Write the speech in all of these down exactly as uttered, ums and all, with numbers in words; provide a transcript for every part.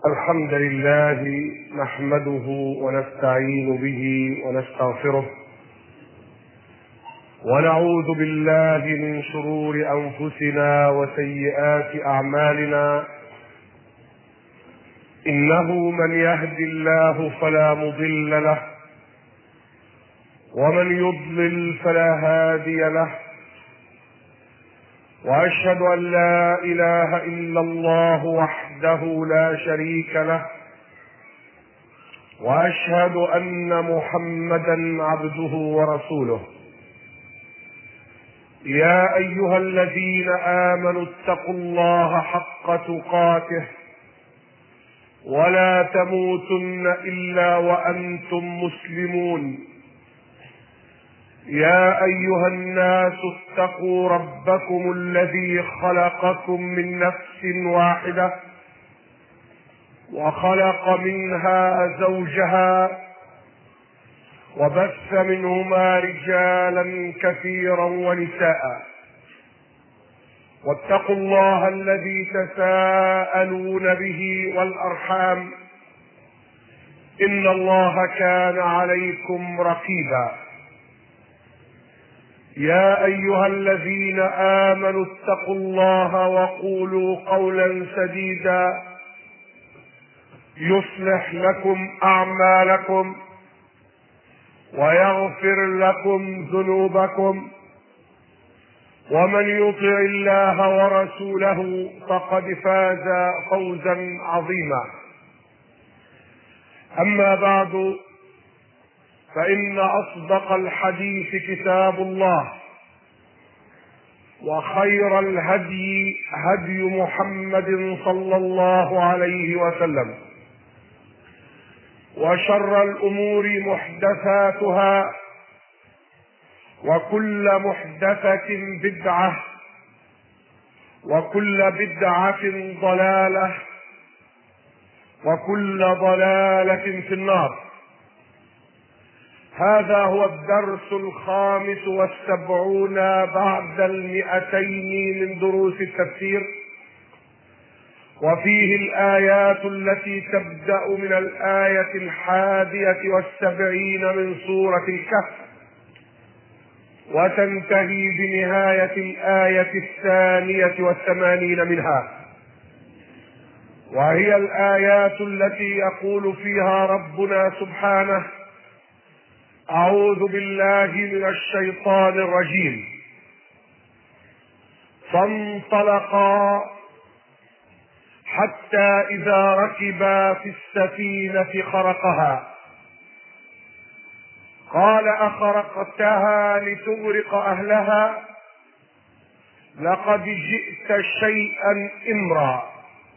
الحمد لله نحمده ونستعين به ونستغفره ونعوذ بالله من شرور أنفسنا وسيئات أعمالنا. إنه من يهد الله فلا مضل له ومن يضلل فلا هادي له، وأشهد أن لا إله إلا الله وحده لا شريك له، وأشهد أن محمدا عبده ورسوله. يا أيها الذين آمنوا اتقوا الله حق تقاته ولا تموتن إلا وأنتم مسلمون. يا أيها الناس اتقوا ربكم الذي خلقكم من نفس واحدة وخلق منها زوجها وبث منهما رجالا كثيرا ونساء، واتقوا الله الذي تساءلون به والأرحام إن الله كان عليكم رقيبا. يا أيها الذين آمنوا اتقوا الله وقولوا قولا سديدا يصلح لكم أعمالكم ويغفر لكم ذنوبكم، ومن يطع الله ورسوله فقد فاز فوزا عظيما. أما بعد، فإن أصدق الحديث كتاب الله، وخير الهدي هدي محمد صلى الله عليه وسلم، وشر الأمور محدثاتها، وكل محدثة بدعة، وكل بدعة ضلالة، وكل ضلالة في النار. هذا هو الدرس الخامس والسبعون بعد المئتين من دروس التفسير، وفيه الآيات التي تبدأ من الآية الحادية والسبعين من سورة الكهف وتنتهي بنهاية الآية الثانية والثمانين منها، وهي الآيات التي يقول فيها ربنا سبحانه: أعوذ بالله من الشيطان الرجيم. فانطلقا حتى إذا ركبا في السفينة خرقها قال أخرقتها لتغرق أهلها لقد جئت شيئا إمرا.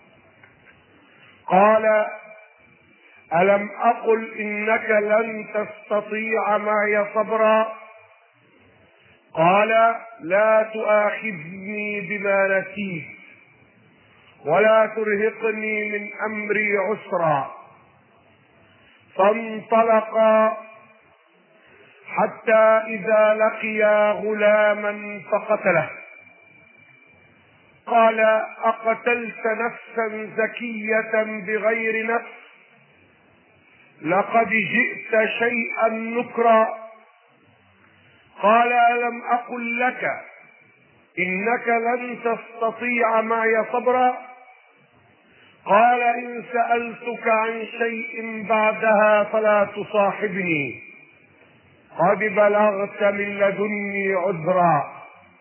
قال ألم أقل إنك لن تستطيع معي صبرا. قال لا تؤاخذني بما نسيت ولا ترهقني من أمري عسرا. فانطلقا حتى إذا لقيا غلاما فقتله قال أقتلت نفسا زكية بغير نفس لقد جئت شيئا نكرا. قال ألم أقل لك إنك لن تستطيع معي صبرا. قال إن سألتك عن شيء بعدها فلا تصاحبني قد بلغت من لدني عذرا.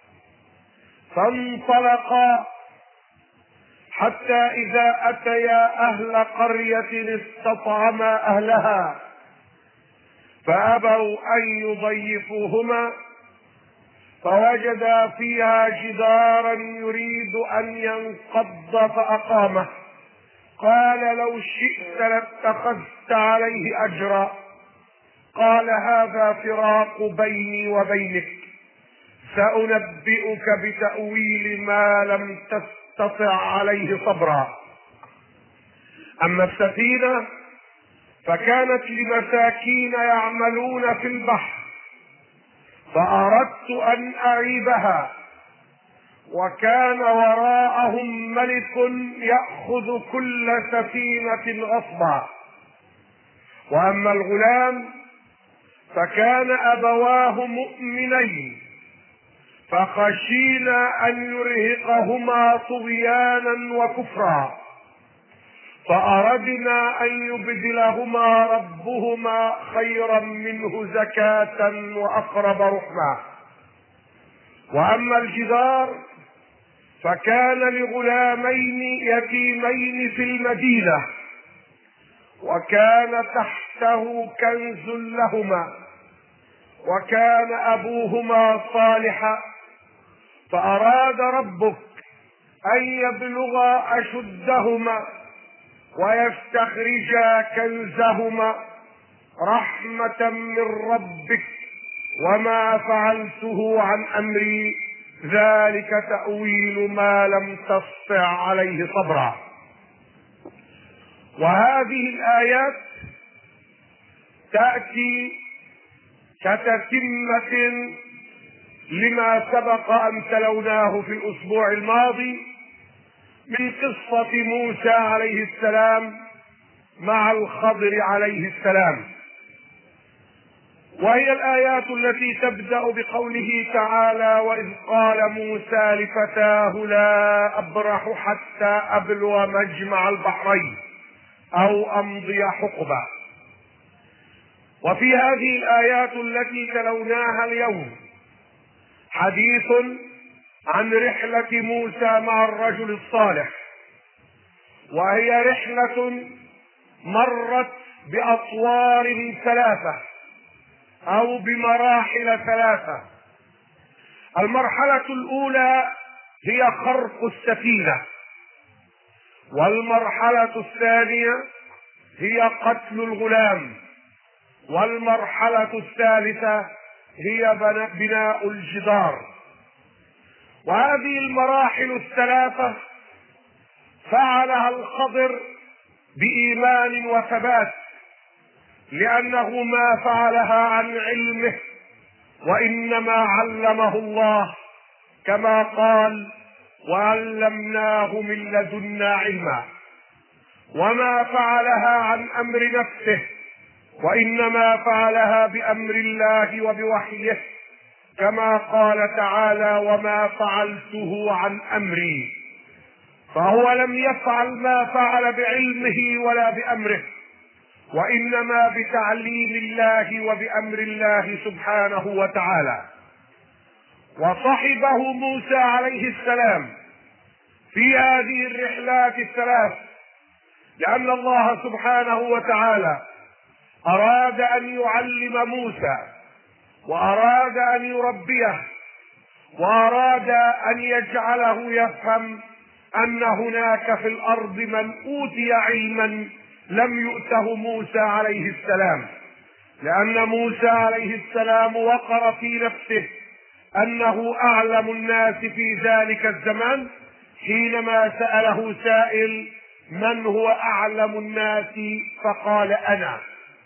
فانطلقا حتى إذا أتيا أهل قرية استطعما أهلها فأبوا أن يضيفوهما فوجدا فيها جدارا يريد أن ينقض فأقامه. قال لو شئت لاتخذت عليه أجرا. قال هذا فراق بيني وبينك، سأنبئك بتأويل ما لم تستطع عليه صبرا. أما السفينة فكانت لمساكين يعملون في البحر فأردت أن أعيبها وكان وراءهم ملك يأخذ كل سفينة غصبا. وأما الغلام فكان أبواه مؤمنين فخشينا أن يرهقهما طغيانا وكفرا فأردنا أن يبدلهما ربهما خيرا منه زكاة وأقرب رحما. وأما الجدار فكان لغلامين يتيمين في المدينة وكان تحته كنز لهما وكان أبوهما صالحا فأراد ربك أن يبلغا أشدهما ويستخرجا كنزهما رحمة من ربك وما فعلته عن أمري ذلك تأويل ما لم تستطع عليه صبرا. وهذه الآيات تأتي كتتمة لما سبق أن تلوناه في الأسبوع الماضي من قصة موسى عليه السلام مع الخضر عليه السلام، وهي الآيات التي تبدأ بقوله تعالى: وإذ قال موسى لفتاه لا أبرح حتى أبلغ مجمع البحرين أو أمضي حقبا. وفي هذه الآيات التي تلوناها اليوم حديث عن رحلة موسى مع الرجل الصالح، وهي رحلة مرت بأطوار ثلاثة أو بمراحل ثلاثة. المرحلة الأولى هي خرق السفينة، والمرحلة الثانية هي قتل الغلام، والمرحلة الثالثة هي بناء الجدار. وهذه المراحل الثلاثة فعلها الخضر بإيمان وثبات، لأنه ما فعلها عن علمه وإنما علمه الله، كما قال: وعلمناه من لدنا علما. وما فعلها عن أمر نفسه وإنما فعلها بأمر الله وبوحيه، كما قال تعالى: وما فعلته عن أمري. فهو لم يفعل ما فعل بعلمه ولا بأمره، وإنما بتعليم الله وبأمر الله سبحانه وتعالى. وصحبه موسى عليه السلام في هذه الرحلات الثلاث، لأن الله سبحانه وتعالى أراد أن يعلم موسى، وأراد أن يربيه، وأراد أن يجعله يفهم أن هناك في الأرض من أوتي علما لم يؤته موسى عليه السلام، لأن موسى عليه السلام وقر في نفسه أنه أعلم الناس في ذلك الزمان، حينما سأله سائل: من هو أعلم الناس؟ فقال: أنا.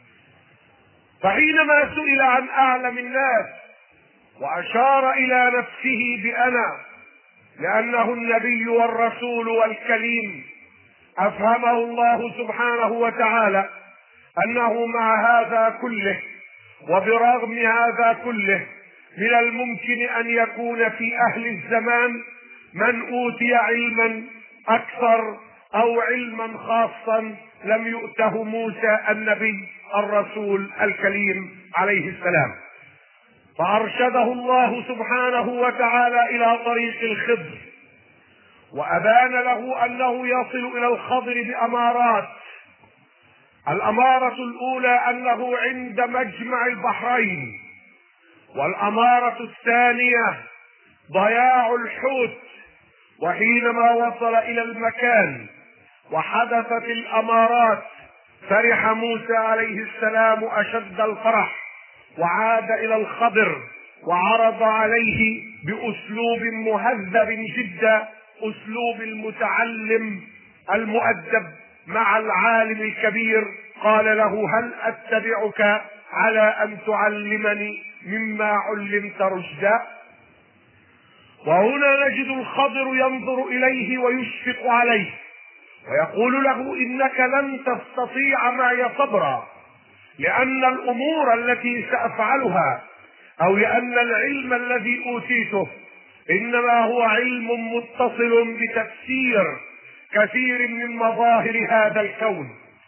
فحينما سئل عن أعلم الناس وأشار إلى نفسه بأنا، لأنه النبي والرسول والكليم، أفهمه الله سبحانه وتعالى أنه مع هذا كله وبرغم هذا كله من الممكن أن يكون في أهل الزمان من أوتي علما أكثر أو علما خاصا لم يؤته موسى النبي الرسول الكليم عليه السلام. فأرشده الله سبحانه وتعالى إلى طريق الخضر، وأبان له أنه يصل إلى الخضر بأمارات. الأمارة الأولى أنه عند مجمع البحرين، والأمارة الثانية ضياع الحوت. وحينما وصل إلى المكان وحدثت الأمارات فرح موسى عليه السلام أشد الفرح، وعاد إلى الخضر وعرض عليه بأسلوب مهذب جدا، أسلوب المتعلم المؤدب مع العالم الكبير. قال له: هل أتبعك على أن تعلمني مما علمت رشدا؟ وهنا نجد الخضر ينظر إليه ويشفق عليه ويقول له إنك لن تستطيع معي صبرا، لأن الأمور التي سأفعلها أو لأن العلم الذي أوتيته إنما هو علم متصل بتفسير كثير من مظاهر هذا الكون.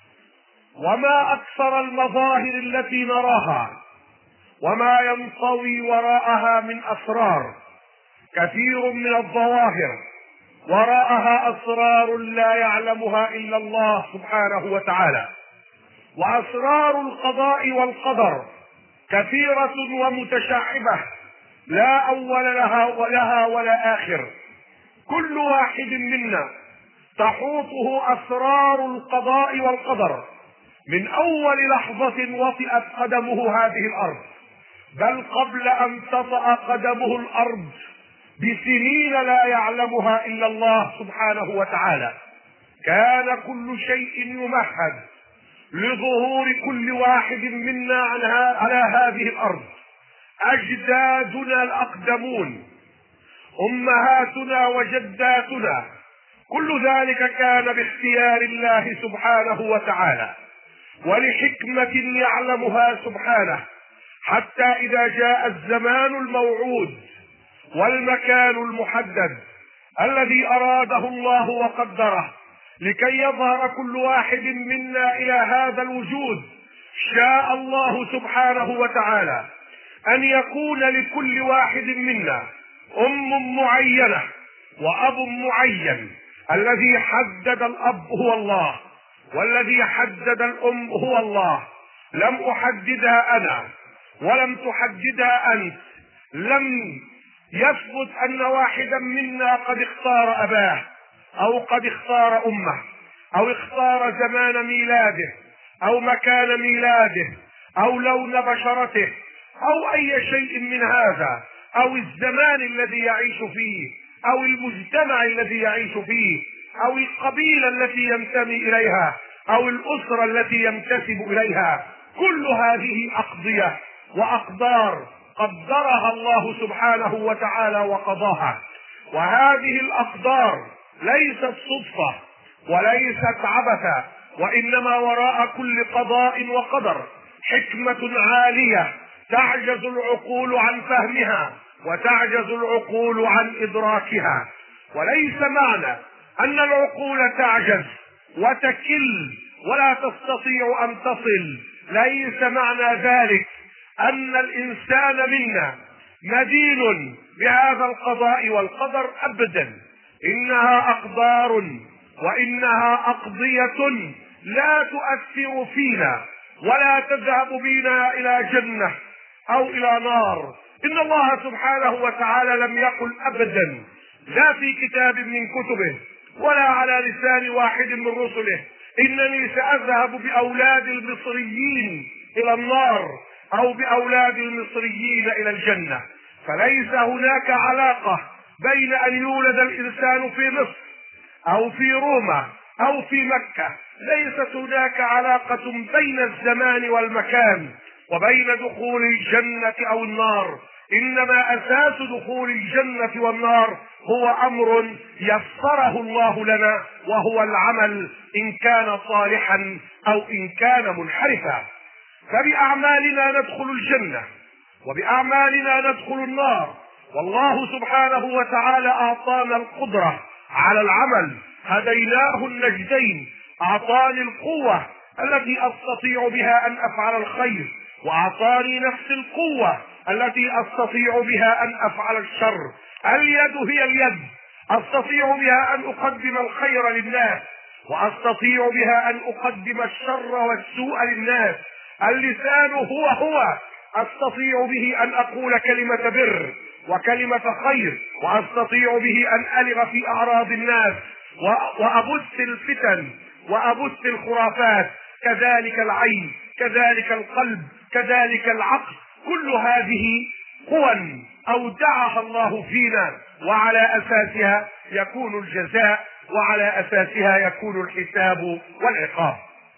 وما أكثر المظاهر التي نراها وما ينطوي وراءها من أسرار. كثير من الظواهر وراءها أسرار لا يعلمها إلا الله سبحانه وتعالى. وأسرار القضاء والقدر كثيرة ومتشعبة لا أول لها ولها ولا آخر. كل واحد منا تحوطه أسرار القضاء والقدر من أول لحظة وطئت قدمه هذه الأرض، بل قبل أن تطأ قدمه الأرض بسنين لا يعلمها إلا الله سبحانه وتعالى. كان كل شيء يمهد لظهور كل واحد منا على هذه الأرض. أجدادنا الأقدمون، أمهاتنا وجداتنا، كل ذلك كان باختيار الله سبحانه وتعالى ولحكمة يعلمها سبحانه، حتى إذا جاء الزمان الموعود والمكان المحدد الذي أراده الله وقدره لكي يظهر كل واحد منا إلى هذا الوجود، شاء الله سبحانه وتعالى أن يكون لكل واحد منا أم معينة وأب معين. الذي حدد الأب هو الله، والذي حدد الأم هو الله. لم أحددها أنا ولم تحددها أنت. لم يثبت أن واحدا منا قد اختار أباه أو قد اختار أمه أو اختار زمان ميلاده أو مكان ميلاده أو لون بشرته أو أي شيء من هذا، أو الزمان الذي يعيش فيه أو المجتمع الذي يعيش فيه أو القبيلة التي ينتمي إليها أو الأسرة التي ينتسب إليها. كل هذه أقضية وأقدار قدرها الله سبحانه وتعالى وقضاها. وهذه الأقدار ليست صدفة وليست عبثا، وإنما وراء كل قضاء وقدر حكمة عالية تعجز العقول عن فهمها وتعجز العقول عن إدراكها. وليس معنى أن العقول تعجز وتكل ولا تستطيع أن تصل، ليس معنى ذلك أن الإنسان منا مدين بهذا القضاء والقدر أبدا. إنها أقدار وإنها أقضية لا تؤثر فينا ولا تذهب بنا إلى جنة أو إلى نار. إن الله سبحانه وتعالى لم يقل أبدا، لا في كتاب من كتبه ولا على لسان واحد من رسله، إنني سأذهب بأولاد المصريين إلى النار أو بأولاد المصريين إلى الجنة. فليس هناك علاقة بين أن يولد الإنسان في مصر أو في روما أو في مكة. ليست هناك علاقة بين الزمان والمكان وبين دخول الجنة أو النار. إنما أساس دخول الجنة والنار هو أمر يسره الله لنا، وهو العمل إن كان صالحا أو إن كان منحرفا. فبأعمالنا ندخل الجنة وبأعمالنا ندخل النار. والله سبحانه وتعالى أعطانا القدرة على العمل، هديناه النجدين. أعطاني القوة التي أستطيع بها أن أفعل الخير، وأعطاني نفس القوة التي أستطيع بها أن أفعل الشر. اليد هي اليد، أستطيع بها أن أقدم الخير للناس وأستطيع بها أن أقدم الشر والسوء للناس. اللسان هو هو، أستطيع به أن أقول كلمة بر وكلمة خير، وأستطيع به أن ألغ في أعراض الناس وأبث الفتن وأبث الخرافات. كذلك العين، كذلك القلب، كذلك العقل. كل هذه قوى أودعها الله فينا، وعلى أساسها يكون الجزاء، وعلى أساسها يكون الحساب والعقاب.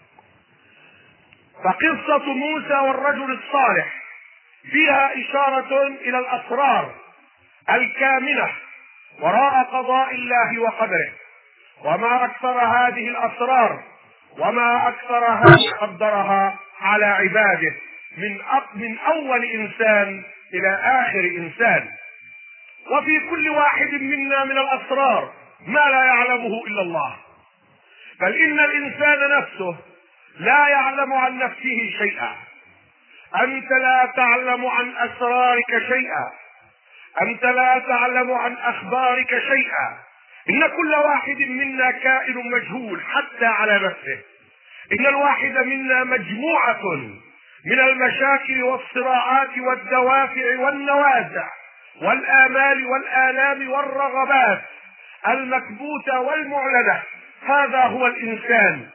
فقصة موسى والرجل الصالح فيها إشارة إلى الأسرار الكامنة وراء قضاء الله وقدره. وما أكثر هذه الأسرار وما أكثرها قدرها على عباده من من أول إنسان إلى آخر إنسان. وفي كل واحد منا من الأسرار ما لا يعلمه إلا الله، بل إن الإنسان نفسه لا يعلم عن نفسه شيئا. أنت لا تعلم عن أسرارك شيئا، أنت لا تعلم عن أخبارك شيئا. إن كل واحد منا كائن مجهول حتى على نفسه. إن الواحد منا مجموعة من المشاكل والصراعات والدوافع والنوازع والآمال والآلام والرغبات المكبوتة والمعلنة. هذا هو الإنسان.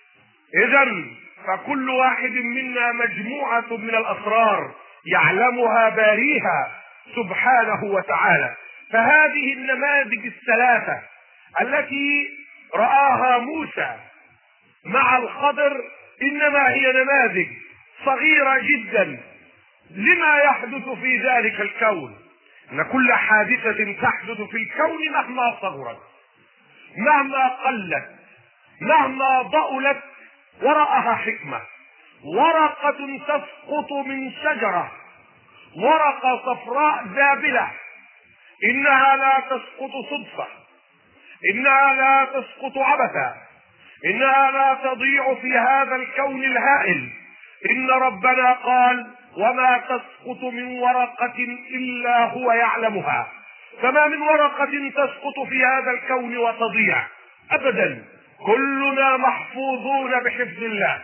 إذن فكل واحد منا مجموعة من الأسرار يعلمها باريها سبحانه وتعالى. فهذه النماذج الثلاثة التي رآها موسى مع الخضر إنما هي نماذج صغيرة جدا لما يحدث في ذلك الكون. ان كل حادثة تحدث في الكون مهما صغرت، مهما قلت، مهما ضئلت، وراءها حكمة. ورقة تسقط من شجرة، ورقة صفراء ذابلة، انها لا تسقط صدفة، انها لا تسقط عبثا، انها لا تضيع في هذا الكون الهائل. ان ربنا قال: وما تسقط من ورقة الا هو يعلمها. فما من ورقة تسقط في هذا الكون وتضيع ابدا. كلنا محفوظون بحفظ الله،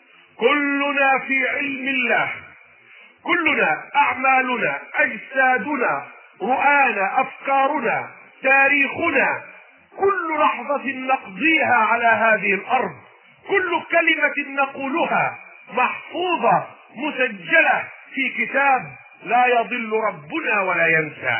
كلنا في علم الله، كلنا اعمالنا، اجسادنا، رؤانا، افكارنا، تاريخنا، كل لحظة نقضيها على هذه الارض، كل كلمة نقولها محفوظة مسجلة في كتاب لا يضل ربنا ولا ينسى.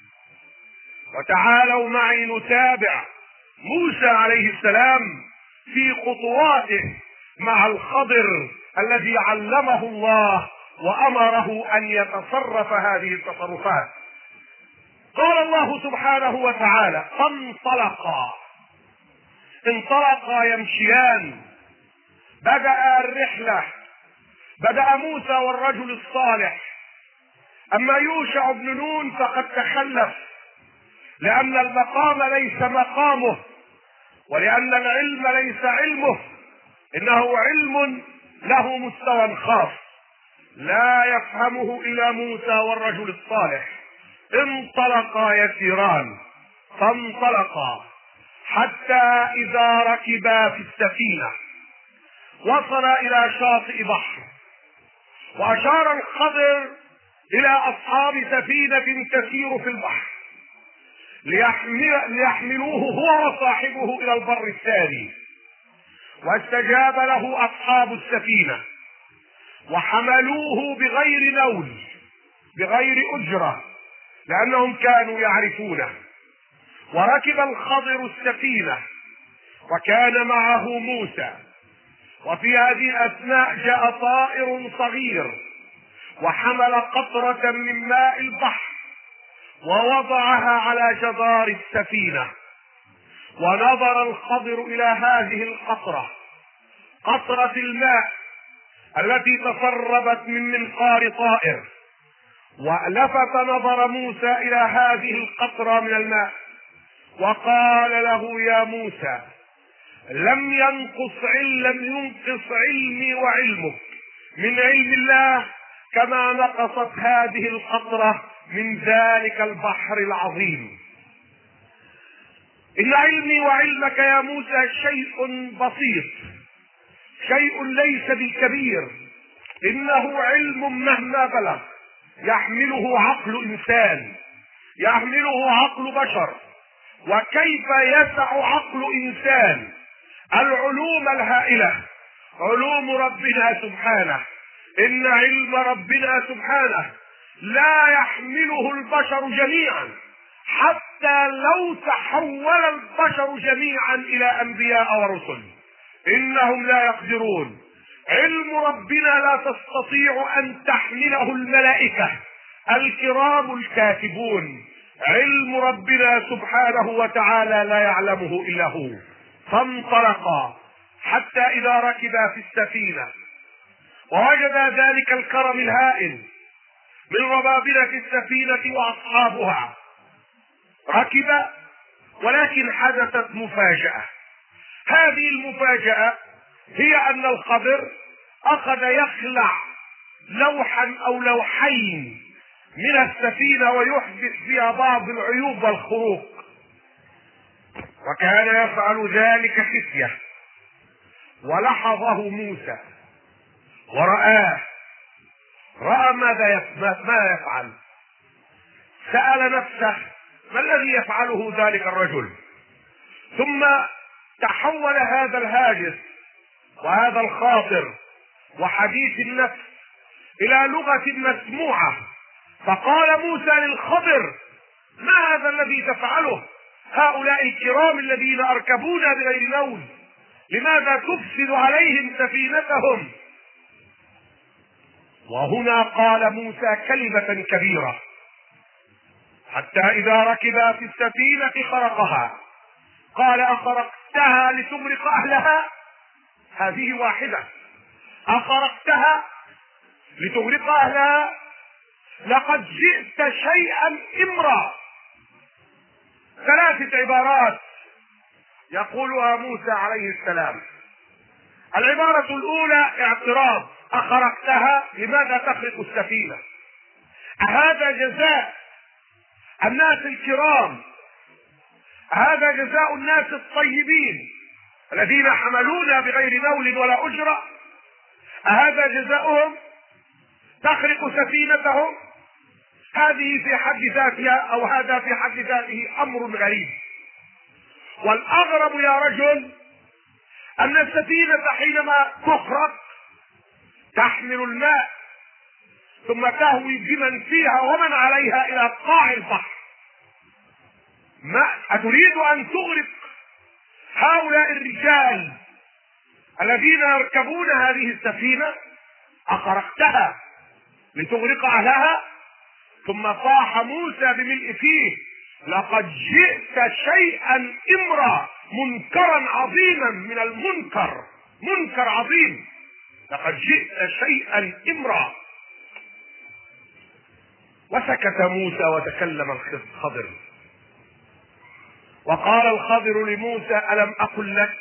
وتعالوا معي نتابع موسى عليه السلام في خطواته مع الخضر الذي علمه الله وامره ان يتصرف هذه التصرفات. قال الله سبحانه وتعالى: فانطلقا. انطلقا يمشيان. بدأ الرحلة، بدأ موسى والرجل الصالح. اما يوشع بن نون فقد تخلف، لان المقام ليس مقامه، ولان العلم ليس علمه. انه علم له مستوى خاص لا يفهمه الا موسى والرجل الصالح. انطلقا يسيران. فانطلقا حتى اذا ركبا في السفينة وصلا الى شاطئ بحر، واشار الخضر الى اصحاب سفينة تسير في البحر ليحمل ليحملوه هو وصاحبه الى البر الثاني. واستجاب له اصحاب السفينة وحملوه بغير نول، بغير اجرة، لانهم كانوا يعرفونه. وركب الخضر السفينة وكان معه موسى. وفي هذه الاثناء جاء طائر صغير وحمل قطرة من ماء البحر ووضعها على جدار السفينة. ونظر الخضر الى هذه القطرة، قطرة الماء التي تسربت من منقار طائر. ولفت نظر موسى الى هذه القطرة من الماء وقال له: يا موسى، لم ينقص لم ينقص علمي وعلمك من علم الله كما نقصت هذه القطرة من ذلك البحر العظيم. إن علمي وعلمك يا موسى شيء بسيط، شيء ليس بالكبير. إنه علم مهما بلغ يحمله عقل إنسان، يحمله عقل بشر. وكيف يسع عقل إنسان العلوم الهائلة، علوم ربنا سبحانه. إن علم ربنا سبحانه لا يحمله البشر جميعا، حتى لو تحول البشر جميعا إلى أنبياء ورسل إنهم لا يقدرون. علم ربنا لا تستطيع أن تحمله الملائكة الكرام الكاتبون. علم ربنا سبحانه وتعالى لا يعلمه إلا هو. فانطلقا حتى إذا ركبا في السفينة ووجدا ذلك الكرم الهائل من ربابنة السفينة وأصحابها، ركب، ولكن حدثت مفاجأة. هذه المفاجأة هي أن الخضر أخذ يخلع لوحا أو لوحين من السفينة ويحدث فيها بعض العيوب والخروق، وكان يفعل ذلك خفية. ولحظه موسى ورآه، رأى ماذا يفعل، سأل نفسه ما الذي يفعله ذلك الرجل، ثم تحول هذا الهاجس وهذا الخاطر وحديث النفس إلى لغة مسموعة، فقال موسى للخضر: ما هذا الذي تفعله؟ هؤلاء الكرام الذين أركبون بغير نول، لماذا تفسد عليهم سفينتهم؟ وهنا قال موسى كلمة كبيرة: حتى إذا ركبا في السفينة خرقها. قال: أخرقتها لتغرق أهلها؟ هذه واحدة. أخرقتها لتغرق أهلها؟ لقد جئت شيئا إمرا. ثلاثة عبارات يقولها موسى عليه السلام. العبارة الأولى اعتراض: أخرقتها؟ لماذا تخرق السفينة؟ هذا جزاء الناس الكرام، هذا جزاء الناس الطيبين الذين حملونا بغير نول ولا أجرة، هذا جزاؤهم؟ تخرق سفينتهم؟ هذه في حد ذاتها أو هذا في حد ذاته أمر غريب. والأغرب يا رجل أن السفينة حينما تخرق تحمل الماء ثم تهوي بمن فيها ومن عليها إلى قاع البحر. ما أتريد أن تغرق هؤلاء الرجال الذين يركبون هذه السفينة؟ أخرقتها لتغرق أهلها؟ ثم صاح موسى بملء فيه: لقد جئت شيئا إمرا، منكرا عظيما من المنكر، منكر عظيم، لقد جئت شيئا إمرا. وسكت موسى وتكلم الخضر، وقال الخضر لموسى: ألم أقل لك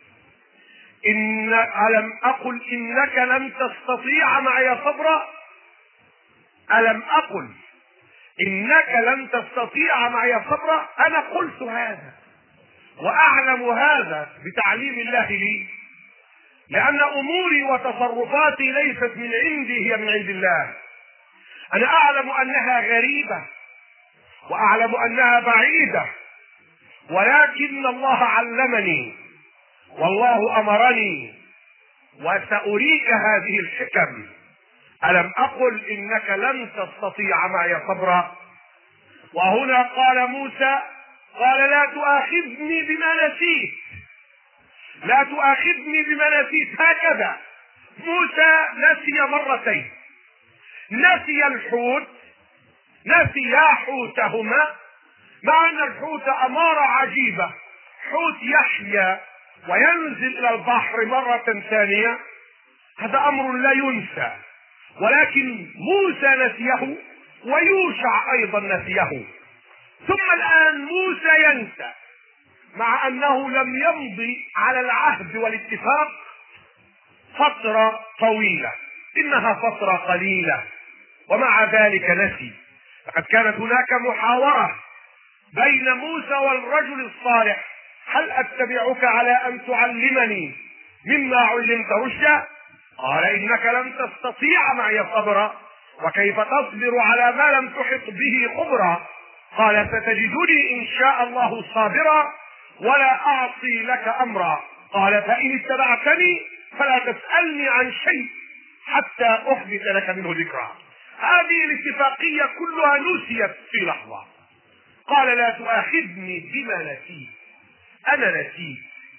إن ألم أقل إنك لن تستطيع معي صبرا؟ ألم أقل إنك لن تستطيع معي صبرا؟ أنا قلت هذا وأعلم هذا بتعليم الله لي، لأن أموري وتصرفاتي ليست من عندي، هي من عند الله. أنا أعلم أنها غريبة وأعلم أنها بعيدة، ولكن الله علمني والله أمرني وسأريك هذه الحكم. ألم أقل إنك لن تستطيع معي صبرا؟ وهنا قال موسى، قال: لا تؤاخذني بما نسيت، لا تؤاخذني بما نسيت. هكذا موسى نسي مرتين، نسي الحوت، نسي حوتهما، مع أن الحوت أمارة عجيبة، حوت يحيا وينزل إلى البحر مرة ثانية، هذا أمر لا ينسى، ولكن موسى نسيه ويوشع أيضا نسيه، ثم الآن موسى ينسى، مع أنه لم يمضي على العهد والاتفاق فترة طويلة، إنها فترة قليلة، ومع ذلك نسي. فقد كانت هناك محاورة بين موسى والرجل الصالح: هل أتبعك على أن تعلمني مما علمت رشدا؟ قال: إنك لن تستطيع معي صبرا، وكيف تصبر على ما لم تحط به خبرا؟ قال: ستجدني إن شاء الله صابرا ولا أعصي لك أمرا. قال: فإن اتبعتني فلا تسألني عن شيء حتى أحدث لك منه ذكرا. هذه الاتفاقية كلها نسيت في لحظة. قال: لا تؤاخذني بما نسيت، أنا نسيت،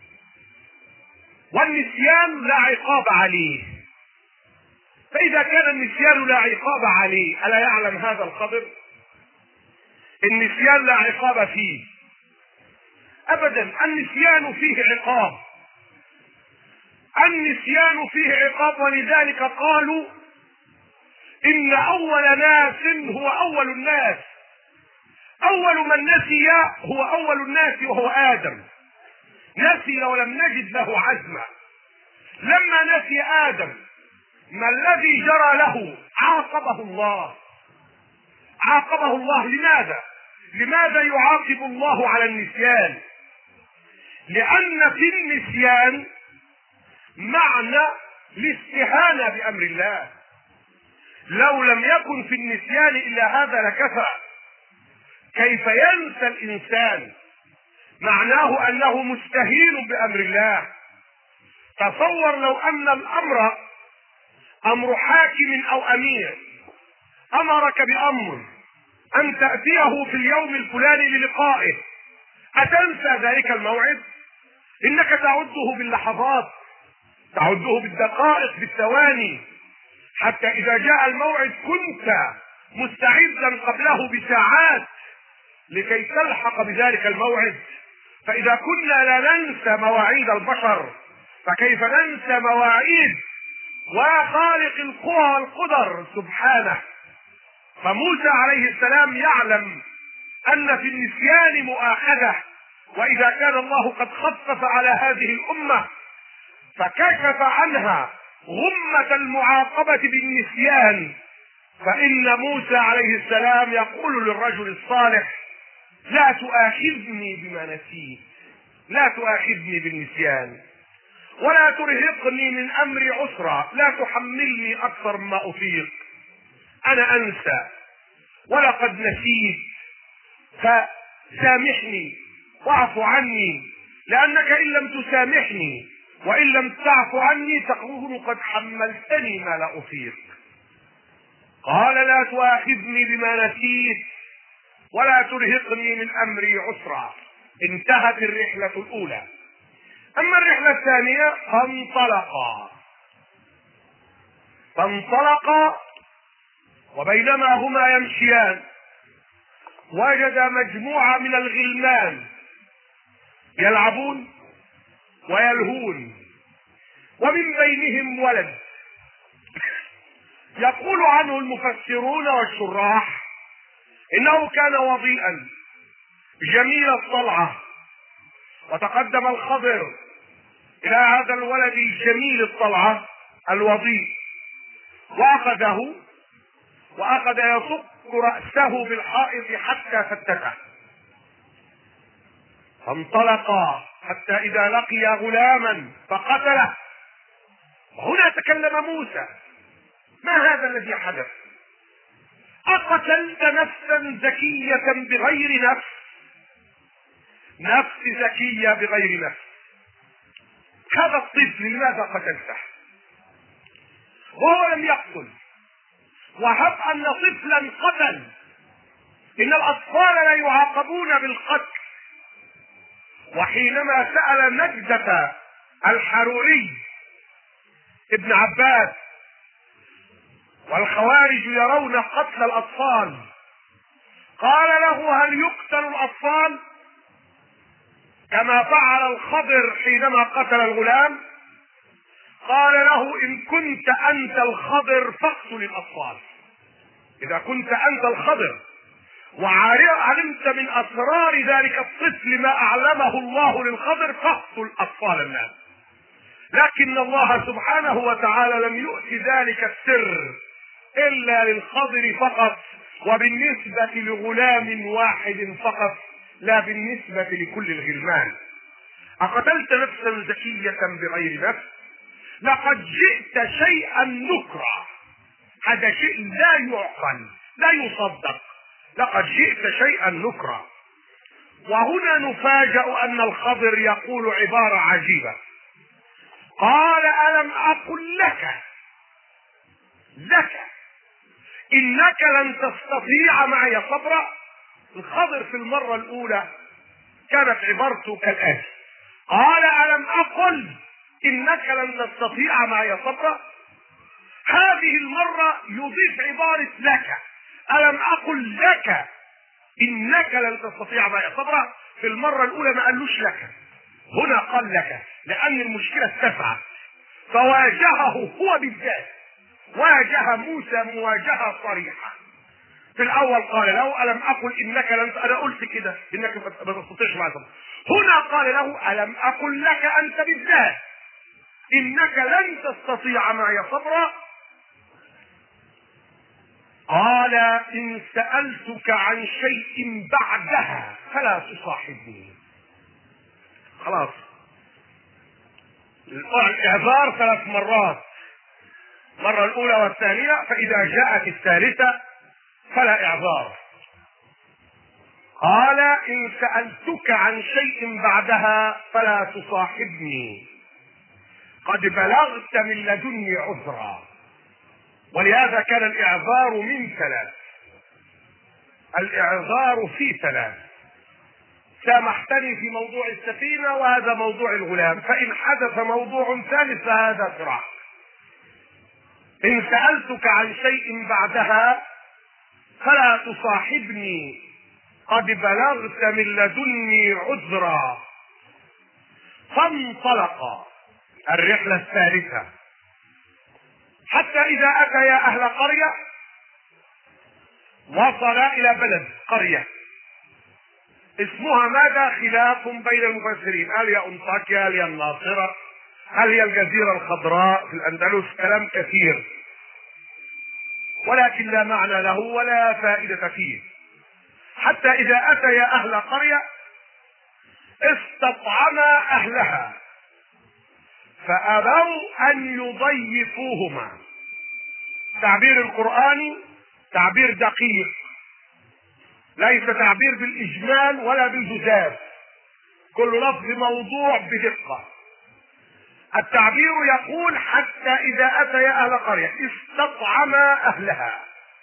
والنسيان لا عقاب عليه. فإذا كان النسيان لا عقاب عليه، ألا يعلم هذا الخضر؟ النسيان لا عقاب فيه ابدا. النسيان فيه عقاب، النسيان فيه عقاب. ولذلك قالوا ان اول ناس هو اول الناس، اول من نسي هو اول الناس وهو ادم. نسي ولم نجد له عزما. لما نسي ادم ما الذي جرى له؟ عاقبه الله، عاقبه الله. لماذا؟ لماذا يعاقب الله على النسيان؟ لان في النسيان معنى الاستهانة بامر الله. لو لم يكن في النسيان الا هذا لكفى. كيف ينسى الانسان؟ معناه انه مستهين بامر الله. تصور لو ان الامر امر حاكم او امير امرك بامر ان تأتيه في اليوم الفلاني للقائه، اتنسى ذلك الموعد؟ انك تعده باللحظات، تعده بالدقائق، بالثواني، حتى اذا جاء الموعد كنت مستعدا قبله بساعات لكي تلحق بذلك الموعد. فاذا كنا لا ننسى مواعيد البشر فكيف ننسى مواعيد وخالق القوى والقدر سبحانه؟ فموسى عليه السلام يعلم ان في النسيان مؤاخذة، واذا كان الله قد خفف على هذه الامة فكشف عنها غمة المعاقبة بالنسيان، فان موسى عليه السلام يقول للرجل الصالح: لا تؤاخذني بما نسيت، لا تؤاخذني بالنسيان، ولا ترهقني من امري عسرا، لا تحملني اكثر مما اطيق، انا انسى ولقد نسيت، فسامحني واعف عني، لانك ان لم تسامحني وان لم تعف عني تكون قد حملتني ما لا اطيق. قال: لا تؤاخذني بما نسيت ولا ترهقني من امري عسرا. انتهت الرحلة الاولى. اما الرحلة الثانية فانطلقا فانطلقا وبينما هما يمشيان وجد مجموعة من الغلمان يلعبون ويلهون، ومن بينهم ولد يقول عنه المفسرون والشراح انه كان وضيئا جميل الطلعة. وتقدم الخضر الى هذا الولد الجميل الطلعة الوضيء واخذه واخذ يصك رأسه بالحائط حتى فتته. فانطلقا حتى اذا لقي غلاما فقتله. هنا تكلم موسى: ما هذا الذي حدث؟ اقتلت نفسا زكية بغير نفس؟ نفس زكية بغير نفس. هذا الطفل لماذا قتلته؟ وهو لم يقتل. وهب ان طفلا قتل، ان الاطفال لا يعاقبون بالقتل. وحينما سأل نجدة الحروري ابن عباس: والخوارج يرون قتل الاطفال، قال له: هل يقتل الاطفال كما فعل الخضر حينما قتل الغلام؟ قال له: ان كنت انت الخضر فاقتل الاطفال. اذا كنت انت الخضر وعلمت من اسرار ذلك الطفل ما اعلمه الله للخضر فاقتل اطفال الناس. لكن الله سبحانه وتعالى لم يؤت ذلك السر الا للخضر فقط، وبالنسبة لغلام واحد فقط، لا بالنسبة لكل الغلمان. اقتلت نفسا زكية بغير نفس؟ لقد جئت شيئا نكرا. هذا شيء لا يعقل لا يصدق. لقد جئت شيئا نكرا. وهنا نفاجأ ان الخضر يقول عبارة عجيبة. قال: الم اقل لك لك انك لن تستطيع معي صبرا؟ الخضر في المرة الاولى كانت عبارته كالآتي: قال: الم اقل انك لن تستطيع معي صبرا. هذه المرة يضيف عبارة لك: الم اقل لك انك لن تستطيع معي صبرا. في المرة الاولى ما قالوش لك، هنا قال لك، لان المشكلة اتسعت فواجهه هو بالذات، واجه موسى مواجهة صريحة. في الاول قال له الم اقل انك لن، انا قلت كده انك ما تستطيعش معي صبرا. هنا قال له الم اقل لك انت بالذات انك لن تستطيع معي صبرا. قال ان سألتك عن شيء بعدها فلا تصاحبني. خلاص الاعذار ثلاث مرات، مرة الاولى والثانية، فاذا جاءت الثالثة فلا اعذار. قال ان سألتك عن شيء بعدها فلا تصاحبني قد بلغت من لدني عذرا. ولهذا كان الاعذار من ثلاث، الاعذار في ثلاث. سامحتني في موضوع السفينة وهذا موضوع الغلام، فإن حدث موضوع ثالث فهذا فراق. إن سألتك عن شيء بعدها فلا تصاحبني قد بلغت من لدني عذرا. فانطلق الرحلة الثالثة حتى إذا أتيا أهل قرية وصلا إلى بلد قرية اسمها ماذا؟ خلاف بين المفسرين، هل هي أنطاكيا، هل هي الناصرة، هل هي الجزيرة الخضراء في الأندلس؟ كلام كثير ولكن لا معنى له ولا فائدة فيه. حتى إذا أتيا أهل قرية استطعما أهلها فأبوا أن يضيفوهما. تعبير القرآن تعبير دقيق، ليس تعبير بالإجمال ولا بالجزاف، كل لفظ موضوع بدقة. التعبير يقول حتى إذا أتيا أهل قرية استطعما أهلها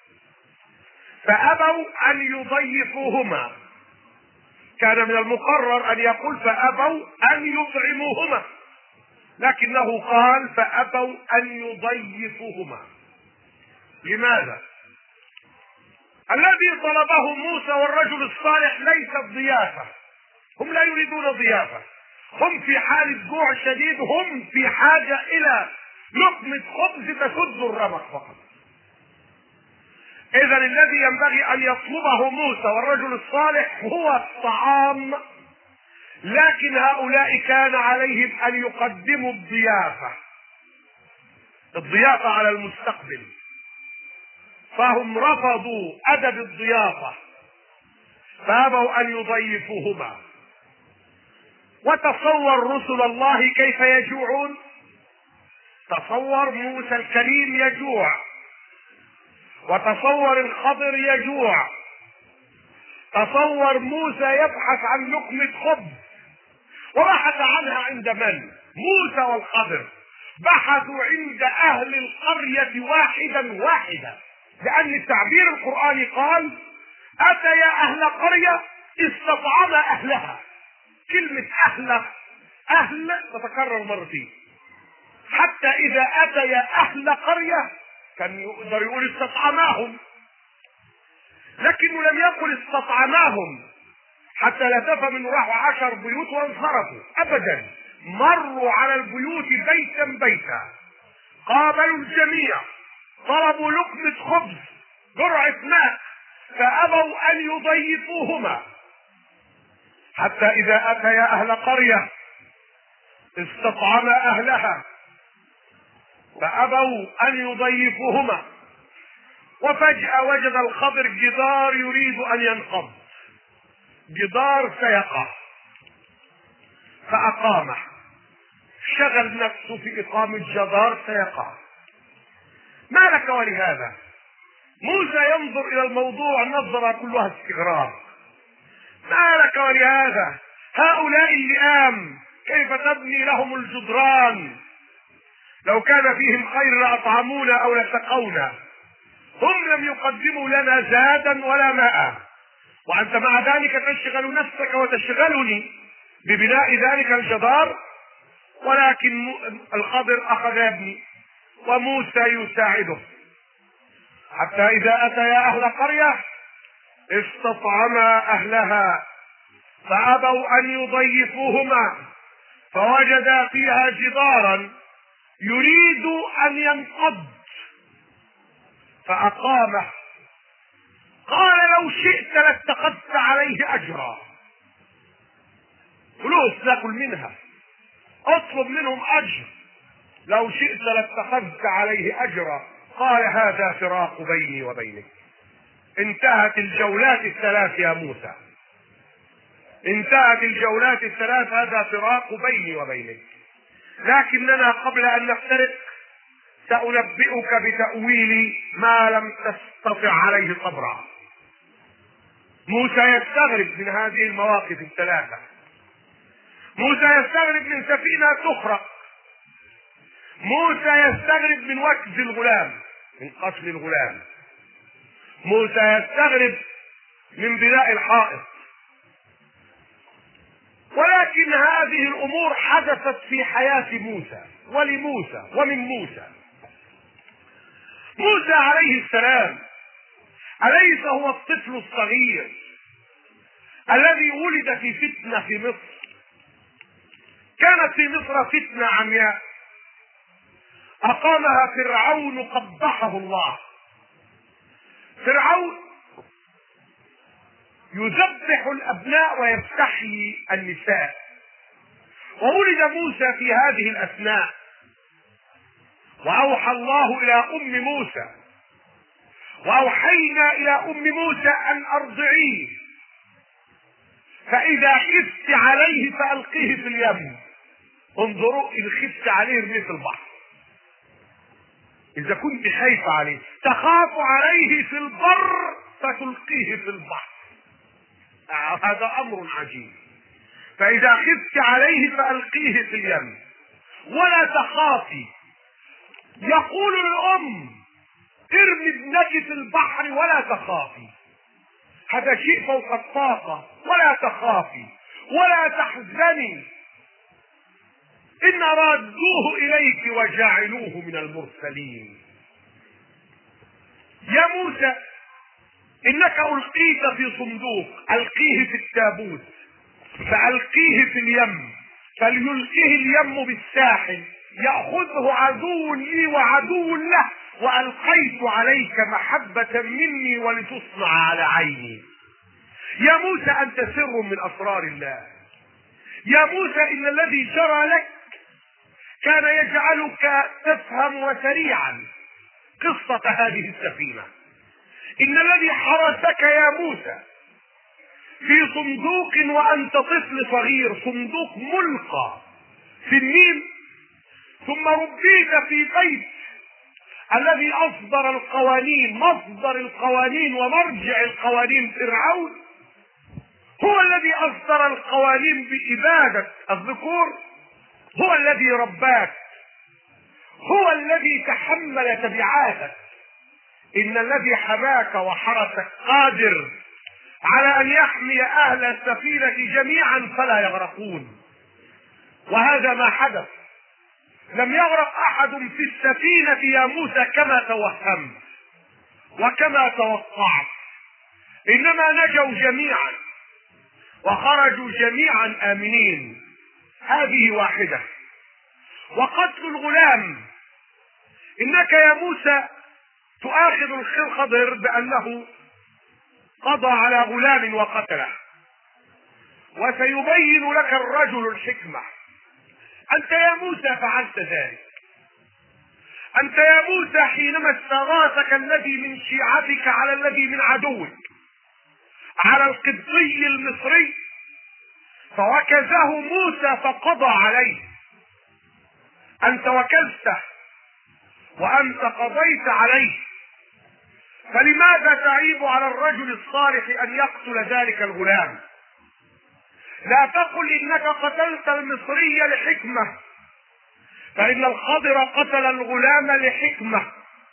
فأبوا أن يضيفوهما. كان من المقرر أن يقول فأبوا أن يطعموهما، لكنه قال فأبوا أن يضيفوهما. لماذا؟ الذي طلبه موسى والرجل الصالح ليس الضيافة، هم لا يريدون ضيافة، هم في حال جوع شديد، هم في حاجة إلى لقمة خبز تسد الرمق فقط. إذا الذي ينبغي أن يطلبه موسى والرجل الصالح هو الطعام، لكن هؤلاء كان عليهم أن يقدموا الضيافة، الضيافة على المستقبل، فهم رفضوا أدب الضيافة فأبوا أن يضيفوهما. وتصور رسل الله كيف يجوعون، تصور موسى الكريم يجوع، وتصور الخضر يجوع، تصور موسى يبحث عن لقمة خبز، وبحث عنها عند من؟ موسى والخضر بحثوا عند أهل القرية واحدا واحدا، لأن التعبير القرآني قال أتيا أهل قرية استطعم أهلها. كلمة أهل أهل تتكرر مرتين، حتى إذا أتيا أهل قرية كان يقدر يقول استطعماهم، لكنه لم يقل استطعماهم حتى لا تفهم انه راحوا عشر بيوت وانصرفوا، ابدا، مروا على البيوت بيتا بيتا، قابلوا الجميع، طلبوا لقمة خبز، جرعة ماء، فابوا ان يضيفوهما. حتى اذا اتيا اهل قرية استطعما اهلها فابوا ان يضيفوهما. وفجأة وجد الخضر جدار يريد ان ينقض، جدار سيقع، فأقامه، شغل نفسه في إقامة جدار سيقع. ما لك ولهذا؟ موسى ينظر إلى الموضوع نظرة كلها استغراب. ما لك ولهذا؟ هؤلاء اللئام كيف تبني لهم الجدران؟ لو كان فيهم خير لأطعمونا أو لسقونا، هم لم يقدموا لنا زادا ولا ماء، وأنت مع ذلك تشغل نفسك وتشغلني ببناء ذلك الجدار. ولكن الخضر أخذ يبني وموسى يساعده. حتى إذا أتيا أهل قرية استطعما أهلها فأبوا أن يضيفوهما، فوجدا فيها جدارا يريد أن ينقض فأقامه. قال لو شئت لاتخذت عليه أجرا، فلوس ناكل منها، اطلب منهم أجر، لو شئت لاتخذت عليه أجرا. قال هذا فراق بيني وبينك. انتهت الجولات الثلاث يا موسى، انتهت الجولات الثلاث، هذا فراق بيني وبينك. لكننا قبل أن نفترق سأنبئك بتأويل ما لم تستطع عليه صبرا. موسى يستغرب من هذه المواقف الثلاثة. موسى يستغرب من سفينة تخرق، موسى يستغرب من وكز الغلام، من قتل الغلام، موسى يستغرب من بناء الحائط. ولكن هذه الأمور حدثت في حياة موسى ولموسى ومن موسى. موسى عليه السلام أليس هو الطفل الصغير الذي ولد في فتنة في مصر؟ كانت في مصر فتنة عمياء أقامها فرعون قبحه الله. فرعون يذبح الأبناء ويستحيي النساء، وولد موسى في هذه الأثناء، وأوحى الله إلى أم موسى، وأوحينا إلى أم موسى أن أرضعيه، فإذا خفت عليه فألقيه في اليم. انظروا، إن خفت عليه ارميه في البحر. إذا كنت خايفة عليه، تخاف عليه في البر فتلقيه في البحر. هذا أمر عجيب. فإذا خفت عليه فألقيه في اليم ولا تخافي. يقول الأم ارمي ابنك في البحر ولا تخافي، هذا شيء فوق الطاقة. ولا تخافي ولا تحزني، إن رادوه إليك وجعلوه من المرسلين. يا موسى إنك ألقيت في صندوق، ألقيه في التابوت، فألقيه في اليم، فليلقيه اليم بالساحل، يأخذه عدو لي وعدو له، وألقيت عليك محبة مني ولتصنع على عيني. يا موسى أنت سر من أسرار الله. يا موسى إن الذي جرى لك كان يجعلك تفهم وسريعا قصة هذه السفينة. إن الذي حرسك يا موسى في صندوق وأنت طفل صغير، صندوق ملقى في النيل، ثم ربيت في بيت الذي أصدر القوانين، مصدر القوانين ومرجع القوانين فرعون، هو الذي أصدر القوانين بإبادة الذكور، هو الذي رباك، هو الذي تحمل تبعاتك. إن الذي حماك وحرسك قادر على أن يحمي أهل السفينة جميعا فلا يغرقون، وهذا ما حدث. لم يغرق أحد في السفينة يا موسى كما توهمت وكما توقعت، إنما نجوا جميعا وخرجوا جميعا آمنين. هذه واحدة. وقتل الغلام، إنك يا موسى تؤاخذ الخضر بأنه قضى على غلام وقتله، وسيبين لك الرجل الحكمة. أنت يا موسى فعلت ذلك. أنت يا موسى حينما استغاثك الذي من شيعتك على الذي من عدوك، على القبطي المصري، فوكزه موسى فقضى عليه. أنت وكزته وأنت قضيت عليه، فلماذا تعيب على الرجل الصالح أن يقتل ذلك الغلام؟ لا تقل إنك قتلت المصري لحكمة، فإن الخضر قتل الغلام لحكمة،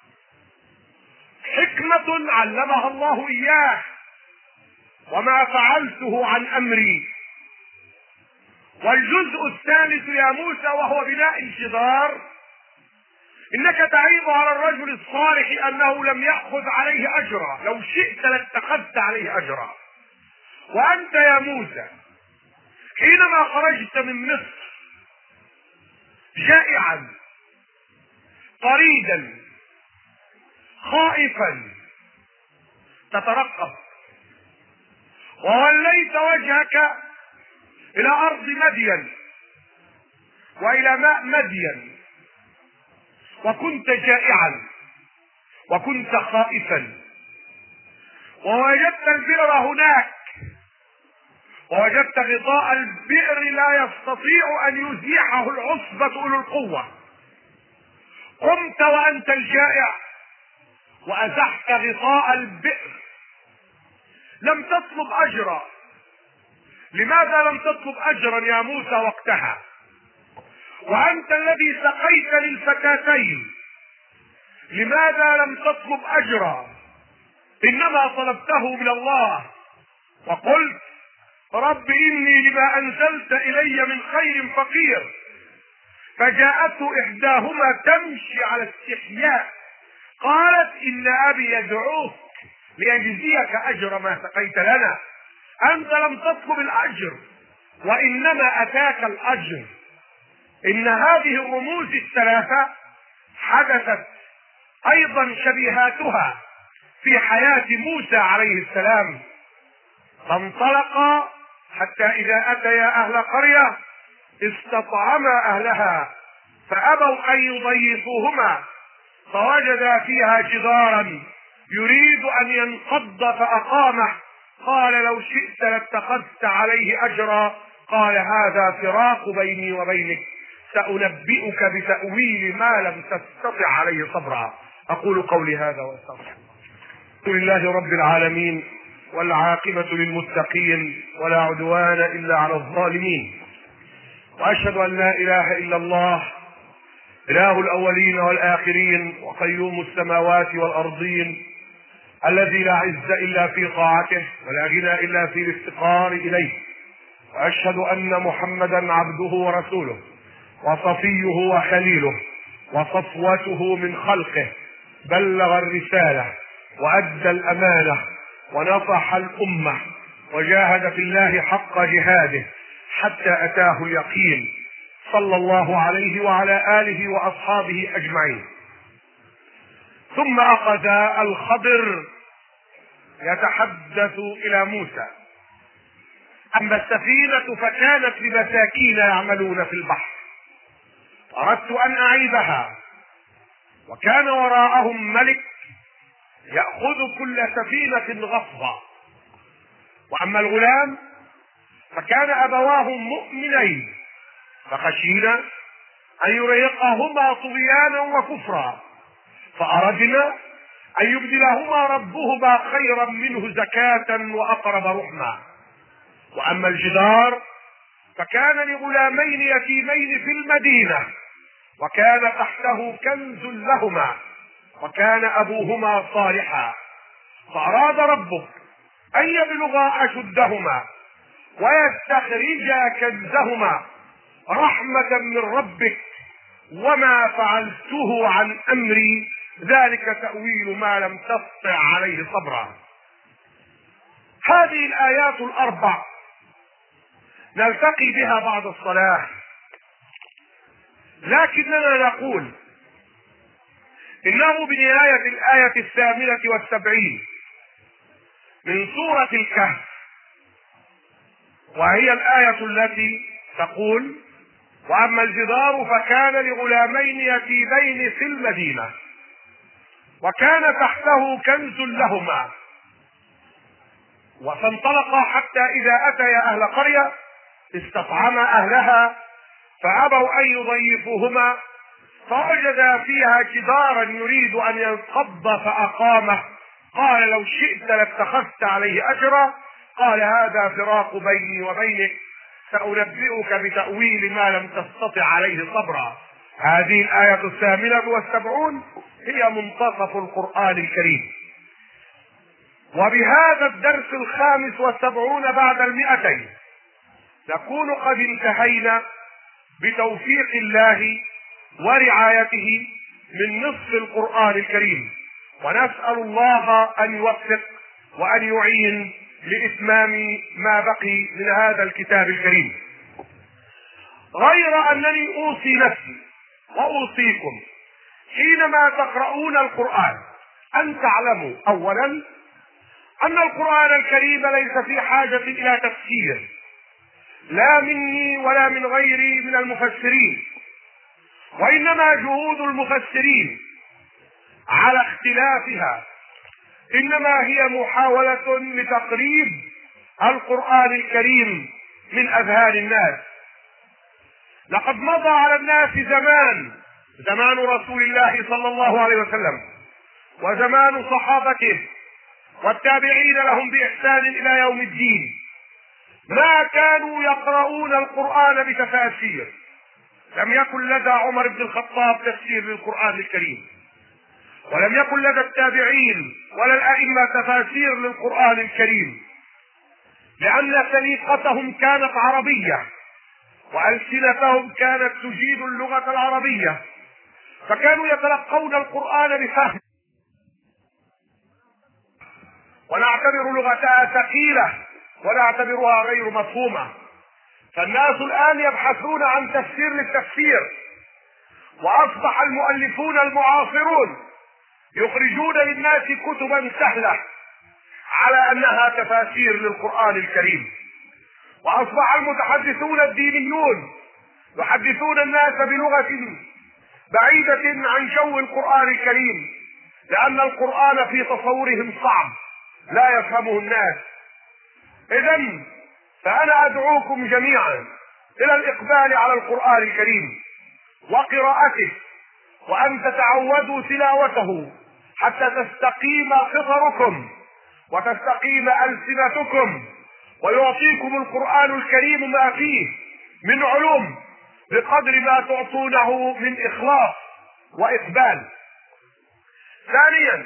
حكمة علمها الله إياه، وما فعلته عن أمري. والجزء الثالث يا موسى وهو بناء الجدار، انك تعيب على الرجل الصالح انه لم يأخذ عليه اجرا، لو شئت لاتخذت عليه اجرا. وانت يا موسى حينما خرجت من مصر جائعا طريدا خائفا تترقب، ووليت وجهك الى ارض مدين والى ماء مدين، وكنت جائعا وكنت خائفا، ووجدت البئر هناك، ووجدت غطاء البئر لا يستطيع ان يزيحه العصبة اولو القوة. قمت وانت الجائع وازحت غطاء البئر، لم تطلب اجرا. لماذا لم تطلب اجرا يا موسى وقتها وانت الذي سقيت للفتاتين؟ لماذا لم تطلب اجرا؟ انما طلبته من الله وقلت رب اني لما انزلت الي من خير فقير. فجاءته احداهما تمشي على استحياء قالت ان ابي يدعوك ليجزيك اجر ما سقيت لنا. انت لم تطلب الاجر وانما اتاك الاجر. ان هذه الرموز الثلاثة حدثت ايضا شبيهاتها في حياة موسى عليه السلام. فانطلقا حتى اذا اتيا اهل قرية استطعما اهلها فابوا ان يضيفوهما، فوجدا فيها جدارا يريد ان ينقض فاقامه. قال لو شئت لاتخذت عليه اجرا. قال هذا فراق بيني وبينك، سأنبئك بتأويل ما لم تستطع عليه صبرا. اقول قولي هذا واستغفر الله. الحمد لله رب العالمين، والعاقبة للمتقين، ولا عدوان الا على الظالمين. واشهد ان لا اله الا الله اله الاولين والاخرين، وقيوم السماوات والارضين، الذي لا عز الا في طاعته ولا غنى الا في الافتقار اليه. واشهد ان محمدا عبده ورسوله وصفيه وخليله وصفوته من خلقه، بلغ الرسالة وادى الامانة ونصح الامة وجاهد في الله حق جهاده حتى اتاه اليقين، صلى الله عليه وعلى اله واصحابه اجمعين. ثم اخذ الخضر يتحدث الى موسى. اما السفينة فكانت لمساكين يعملون في البحر، اردت ان اعيبها، وكان وراءهم ملك يأخذ كل سفينة غصبا. واما الغلام فكان ابواه مؤمنين فخشينا ان يرهقهما طغيانا وكفرا، فاردنا ان يبدلهما ربهما خيرا منه زكاة واقرب رحما. واما الجدار فكان لغلامين يتيمين في المدينة، وكان تحته كنز لهما، وكان ابوهما صالحا، فاراد ربك ان يبلغا اشدهما ويستخرجا كنزهما رحمة من ربك، وما فعلته عن امري، ذلك تأويل ما لم تستطع عليه صبرا. هذه الايات الاربع نلتقي بها بعد الصلاة، لكننا نقول انه بنهاية الاية الثامنة والسبعين من سورة الكهف، وهي الآية التي تقول واما الجدار فكان لغلامين يتيمين في المدينة، وكان تحته كنز لهما، فانطلقا حتى اذا اتيا اهل قرية استطعما اهلها فابوا ان يضيفوهما، فوجدا فيها جدارا يريد ان ينقض فاقامه. قال لو شئت لاتخذت عليه اجرا. قال هذا فراق بيني وبينك، سأنبئك بتأويل ما لم تستطع عليه صبرا. هذه الآية الثامنة والسبعون هي منتصف القرآن الكريم. وبهذا الدرس الخامس والسبعون بعد المئتين نكون قد انتهينا بتوفيق الله ورعايته من نصف القرآن الكريم، ونسأل الله أن يوفق وأن يعين لإتمام ما بقي من هذا الكتاب الكريم. غير أنني أوصي نفسي وأوصيكم حينما تقرؤون القرآن أن تعلموا أولا أن القرآن الكريم ليس في حاجة إلى تفسير، لا مني ولا من غيري من المفسرين، وإنما جهود المفسرين على اختلافها إنما هي محاولة لتقريب القرآن الكريم من أذهان الناس. لقد مضى على الناس زمان، زمان رسول الله صلى الله عليه وسلم وزمان صحابته والتابعين لهم بإحسان إلى يوم الدين، ما كانوا يقرؤون القرآن بتفاسير. لم يكن لدى عمر بن الخطاب تفسير للقرآن الكريم، ولم يكن لدى التابعين ولا الأئمة تفاسير للقرآن الكريم، لأن سليقتهم كانت عربية وألسنتهم كانت تجيد اللغة العربية، فكانوا يتلقون القرآن بفهم، ونعتبر لغتها ثقيلة ونعتبرها غير مفهومة. فالناس الآن يبحثون عن تفسير للتفسير، وأصبح المؤلفون المعاصرون يخرجون للناس كتبا سهلة على أنها تفاسير للقرآن الكريم، وأصبح المتحدثون الدينيون يحدثون الناس بلغة بعيدة عن جو القرآن الكريم، لأن القرآن في تصورهم صعب لا يفهمه الناس. إذن فأنا أدعوكم جميعا إلى الإقبال على القرآن الكريم وقراءته، وأن تتعودوا تلاوته حتى تستقيم فطركم وتستقيم ألسنتكم، ويعطيكم القرآن الكريم ما فيه من علوم بقدر ما تعطونه من إخلاص وإقبال. ثانيا،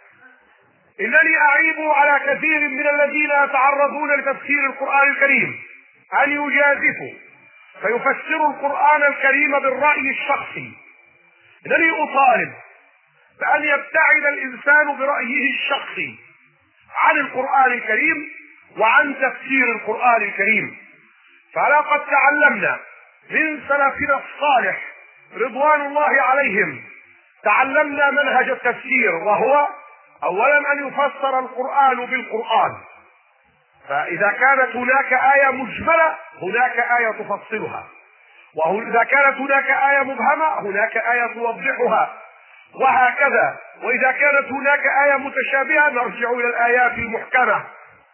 إنني أعيب على كثير من الذين يتعرضون لتفسير القرآن الكريم أن يجازفوا فيفسروا القرآن الكريم بالرأي الشخصي. إنني أطالب بأن يبتعد الإنسان برأيه الشخصي عن القرآن الكريم وعن تفسير القرآن الكريم، فلقد تعلمنا من سلفنا الصالح رضوان الله عليهم، تعلمنا منهج التفسير، وهو أولا أن يفسر القرآن بالقرآن، فإذا كانت هناك آية مجملة هناك آية تفصلها، وإذا كانت هناك آية مبهمة هناك آية توضحها، وهكذا. وإذا كانت هناك آية متشابهة نرجع إلى الآيات المحكمة،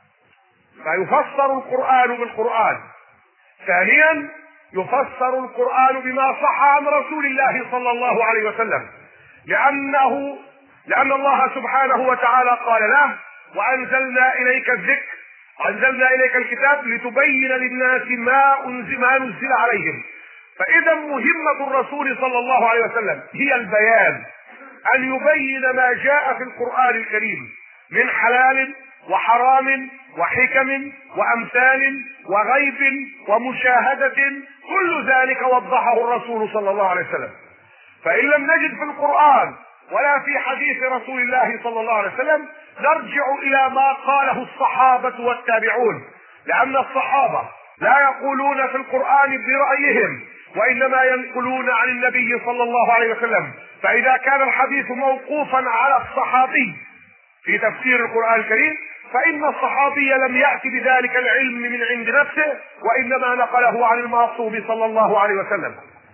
فيفسر القرآن بالقرآن. ثانيا، يفسر القرآن بما صح عن رسول الله صلى الله عليه وسلم، لأنه لأن الله سبحانه وتعالى قال له: وأنزلنا إليك الذكر وأنزلنا إليك الكتاب لتبين للناس ما أنزل, ما نزل عليهم. فإذا مهمة الرسول صلى الله عليه وسلم هي البيان، أن يبين ما جاء في القرآن الكريم من حلال وحرام وحكم وأمثال وغيب ومشاهدة، كل ذلك وضحه الرسول صلى الله عليه وسلم. فإن لم نجد في القرآن ولا في حديث رسول الله صلى الله عليه وسلم نرجع إلى ما قاله الصحابة والتابعون، لأن الصحابة لا يقولون في القرآن برأيهم، وإنما ينقلون عن النبي صلى الله عليه وسلم. فإذا كان الحديث موقوفا على الصحابي في تفسير القرآن الكريم فإن الصحابي لم يأتي بذلك العلم من عند نفسه، وإنما نقله عن المعصوم صلى الله عليه وسلم.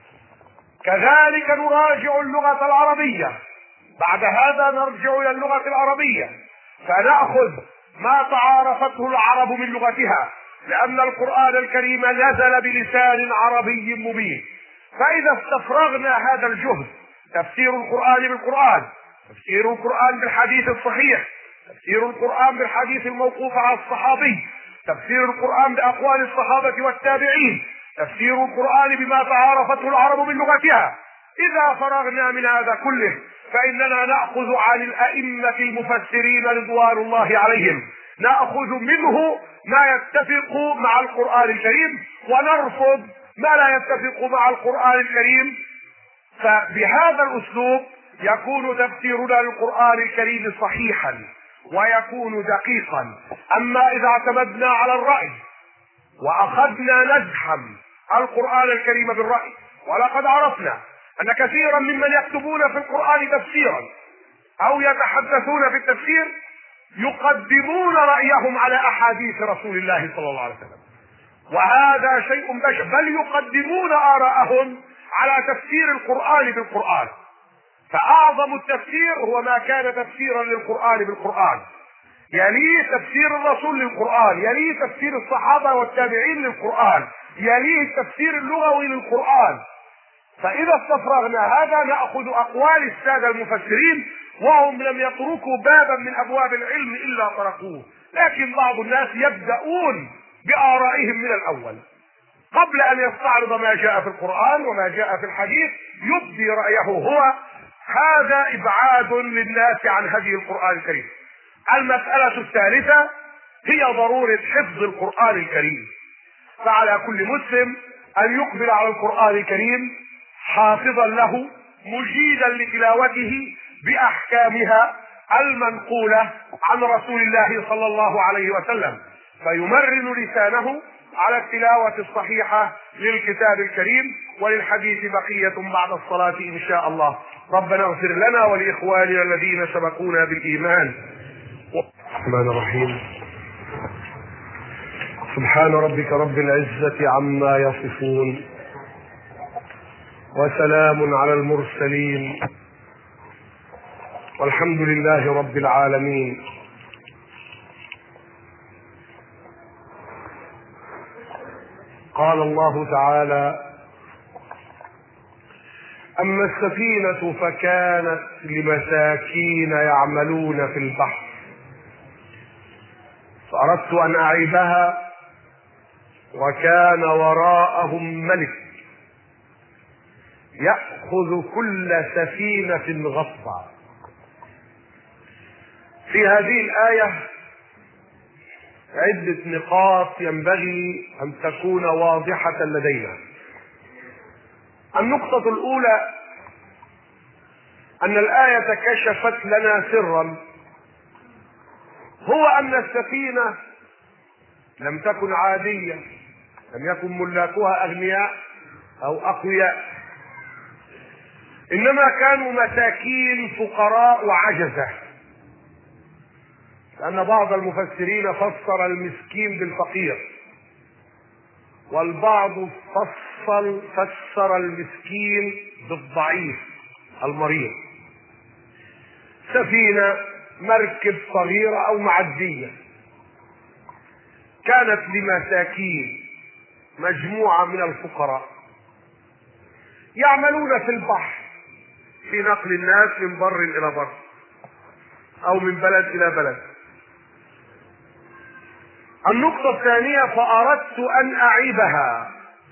كذلك نراجع اللغة العربية، بعد هذا نرجع إلى اللغة العربية فنأخذ ما تعارفته العرب من لغتها، لأن القرآن الكريم نزل بلسان عربي مبين. فإذا استفرغنا هذا الجهد، تفسير القرآن بالقرآن، تفسير القرآن بالحديث الصحيح، تفسير القرآن بالحديث الموقوف على الصحابي، تفسير القرآن بأقوال الصحابة والتابعين، تفسير القرآن بما تعارفته العرب من لغتها، إذا فرغنا من هذا كله فإننا نأخذ عن الأئمة المفسرين رضوان الله عليهم، نأخذ منه ما يتفق مع القرآن الكريم ونرفض ما لا يتفق مع القرآن الكريم. فبهذا الأسلوب يكون تفسيرنا للقرآن الكريم صحيحا ويكون دقيقا. أما إذا اعتمدنا على الرأي وأخذنا نزحم القرآن الكريم بالرأي، ولقد عرفنا أن كثيرا ممن يكتبون في القرآن تفسيرا أو يتحدثون في التفسير يقدمون رأيهم على أحاديث رسول الله صلى الله عليه وسلم، وهذا شيء بشع، بل يقدمون آراءهم على تفسير القرآن بالقرآن. فأعظم التفسير هو ما كان تفسيرا للقرآن بالقرآن، يليه تفسير الرسول للقرآن، يليه تفسير الصحابة والتابعين للقرآن، يليه التفسير اللغوي للقرآن. فإذا استفرغنا هذا نأخذ أقوال السادة المفسرين، وهم لم يتركوا بابا من أبواب العلم إلا طرقوه، لكن بعض الناس يبدأون بآرائهم من الأول قبل أن يستعرض ما جاء في القرآن وما جاء في الحديث، يبدي رأيه هو. هذا إبعاد للناس عن هدي القرآن الكريم. المسألة الثالثة هي ضرورة حفظ القرآن الكريم، فعلى كل مسلم أن يقبل على القرآن الكريم حافظا له مجيدا لتلاوته بأحكامها المنقولة عن رسول الله صلى الله عليه وسلم، فيمرن لسانه على التلاوة الصحيحة للكتاب الكريم. وللحديث بقية بعد الصلاة إن شاء الله. ربنا اغفر لنا ولإخواننا الذين سبقونا بالإيمان. الرحمن الرحيم. سبحان ربك رب العزة عما يصفون، وسلام على المرسلين، والحمد لله رب العالمين. قال الله تعالى: أما السفينة فكانت لمساكين يعملون في البحر فأردت أن أعيبها وكان وراءهم ملك يأخذ كل سفينة غصبا. في هذه الآية عدة نقاط ينبغي أن تكون واضحة لدينا. النقطة الأولى أن الآية كشفت لنا سرا، هو أن السفينة لم تكن عادية، لم يكن ملاكها أغنياء أو أقوياء، إنما كانوا مساكين فقراء وعجزة، لأن بعض المفسرين فسر المسكين بالفقير، والبعض فصل فسر المسكين بالضعيف المريض. سفينة مركب صغيرة أو معدية كانت لمساكين، مجموعة من الفقراء يعملون في البحر في نقل الناس من بر إلى بر أو من بلد إلى بلد. النقطة الثانية: فأردت أن أعيبها.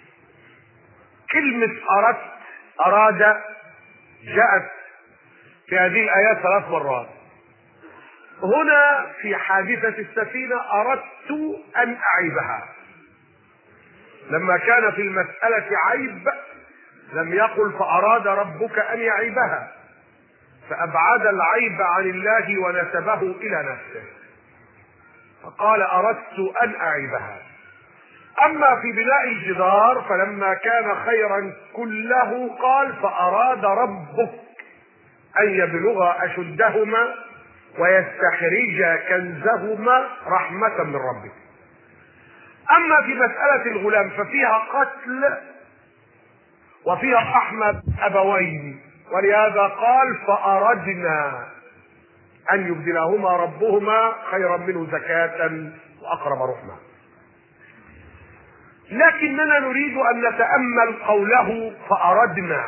كلمة أردت، أراد، جاءت في هذه الآيات ثلاث مرات. هنا في حادثة السفينة أردت أن أعيبها، لما كان في المسألة عيب لم يقل فأراد ربك أن يعيبها، فأبعد العيب عن الله ونسبه إلى نفسه، فقال أردت أن أعيبها. أما في بناء الجدار فلما كان خيرا كله قال فأراد ربك أن يبلغ أشدهما ويستخرج كنزهما رحمة من ربك. أما في مسألة الغلام ففيها قتل وفيها رحمة أبوين، ولهذا قال فأردنا أن يبدلهما ربهما خيرا منه زكاة وأقرب رحمة. لكننا نريد أن نتأمل قوله فأردنا،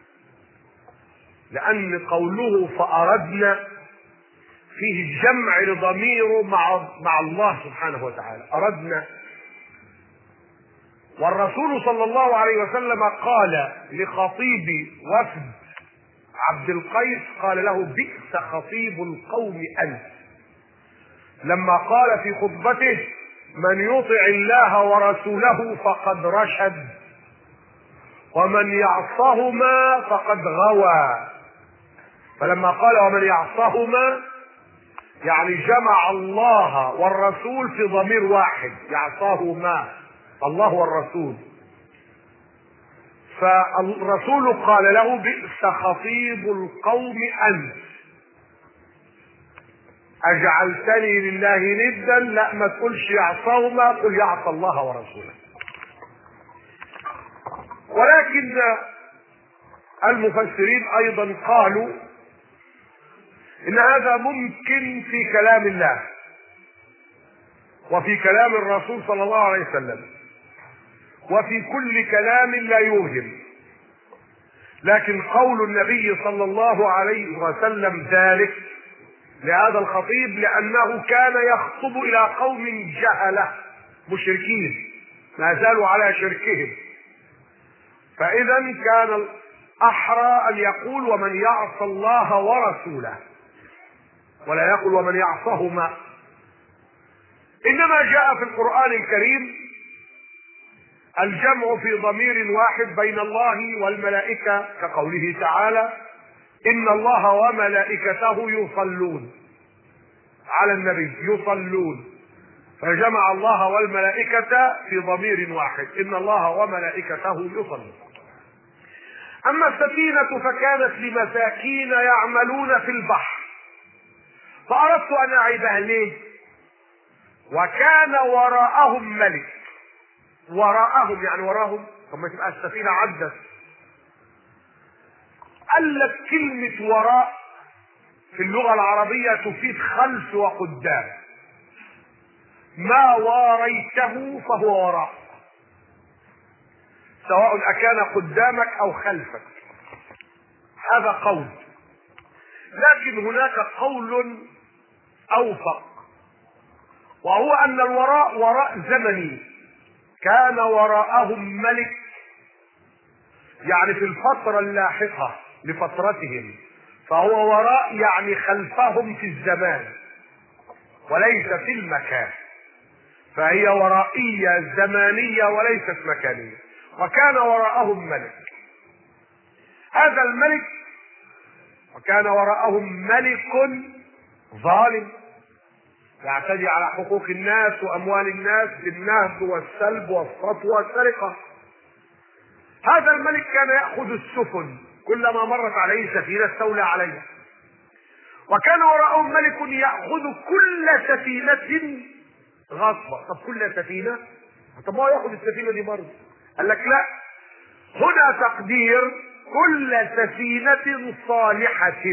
لأن قوله فأردنا فيه جمع لضميره مع مع الله سبحانه وتعالى. أردنا، والرسول صلى الله عليه وسلم قال لخطيب وفد عبد القيس، قال له بئس خطيب القوم أنت، لما قال في خطبته من يطع الله ورسوله فقد رشد ومن يعصهما فقد غوى. فلما قال ومن يعصهما يعني جمع الله والرسول في ضمير واحد، يعصاهما الله والرسول. فالرسول قال له بئس خطيب القوم أنت، أجعلتني لله ندا، لا ما تقولش يعصاهما، قل يعصى الله ورسوله. ولكن المفسرين أيضا قالوا إن هذا ممكن في كلام الله وفي كلام الرسول صلى الله عليه وسلم وفي كل كلام لا يوهم، لكن قول النبي صلى الله عليه وسلم ذلك لهذا الخطيب لأنه كان يخطب إلى قوم جهلة مشركين ما زالوا على شركهم، فإذا كان الأحرى أن يقول ومن يعصى الله ورسوله ولا يقول ومن يعصهما. إنما جاء في القرآن الكريم الجمع في ضمير واحد بين الله والملائكة كقوله تعالى إن الله وملائكته يصلون على النبي، يصلون، فجمع الله والملائكة في ضمير واحد إن الله وملائكته يصلون. أما السفينة فكانت لمساكين يعملون في البحر، فأردت أن أعيبها ليه؟ وكان وراءهم ملك. وراءهم يعني وراهم، طب ما تبقى السفينة عدت. قال لك كلمة وراء في اللغة العربية تفيد خلف وقدام، ما واريته فهو وراء، سواء أكان قدامك أو خلفك، هذا قول. لكن هناك قول أوفق، وهو أن الوراء وراء زمني، كان وراءهم ملك يعني في الفترة اللاحقة لفترتهم، فهو وراء يعني خلفهم في الزمان وليس في المكان، فهي ورائية زمانية وليست مكانية. وكان وراءهم ملك، هذا الملك وكان وراءهم ملك ظالم يعتدي على حقوق الناس وأموال الناس بالنهب والسلب والسطو والسرقة. هذا الملك كان يأخذ السفن، كلما مرت عليه سفينة استولى عليها. وكان وراءهم ملك يأخذ كل سفينة غصبا. طب كل سفينة؟ طب ما هو يأخذ السفينة دي برضه؟ قال لك لا، هنا تقدير كل سفينة صالحة.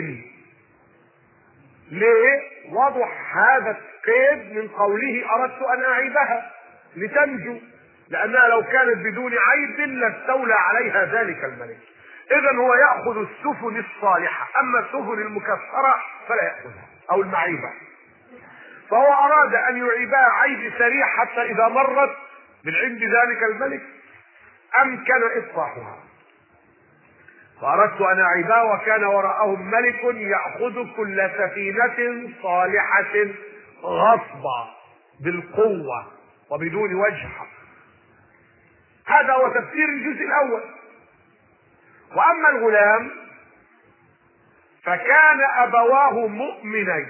ليه؟ وضح هذا القيد من قوله أردت أن أعيبها لتنجو، لأنها لو كانت بدون عيب لاستولى عليها ذلك الملك. إذن هو يأخذ السفن الصالحة، أما السفن المكسرة فلا يأخذها أو المعيبة. فهو أراد أن يعيبها عيب سريع حتى إذا مرت من عند ذلك الملك أمكن إصلاحها. فأردت أن أعيبها وكان وراءهم ملك يأخذ كل سفينة صالحة غصبا بالقوة وبدون وجه حق. هذا هو تفسير الجزء الأول. وأما الغلام فكان أبواه مؤمنين،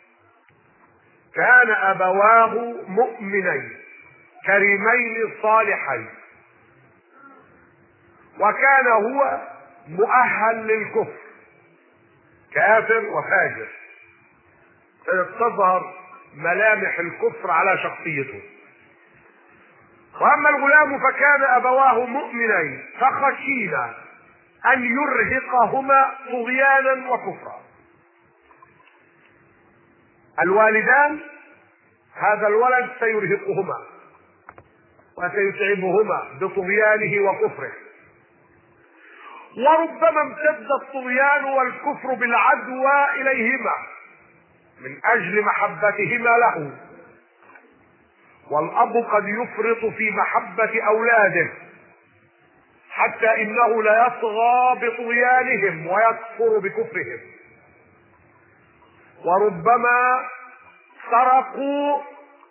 كان أبواه مؤمنين كريمين صالحين، وكان هو مؤهل للكفر، كافر وفاجر، تظهر ملامح الكفر على شخصيته. واما الغلام فكان ابواه مؤمنين فخشينا ان يرهقهما طغيانا وكفرا. الوالدان هذا الولد سيرهقهما وسيتعبهما بطغيانه وكفره، وربما امتد الطغيان والكفر بالعدوى اليهما من اجل محبتهما له. والاب قد يفرط في محبة اولاده حتى انه ليطغى بطغيانهم ويكفر بكفرهم. وربما سرقوا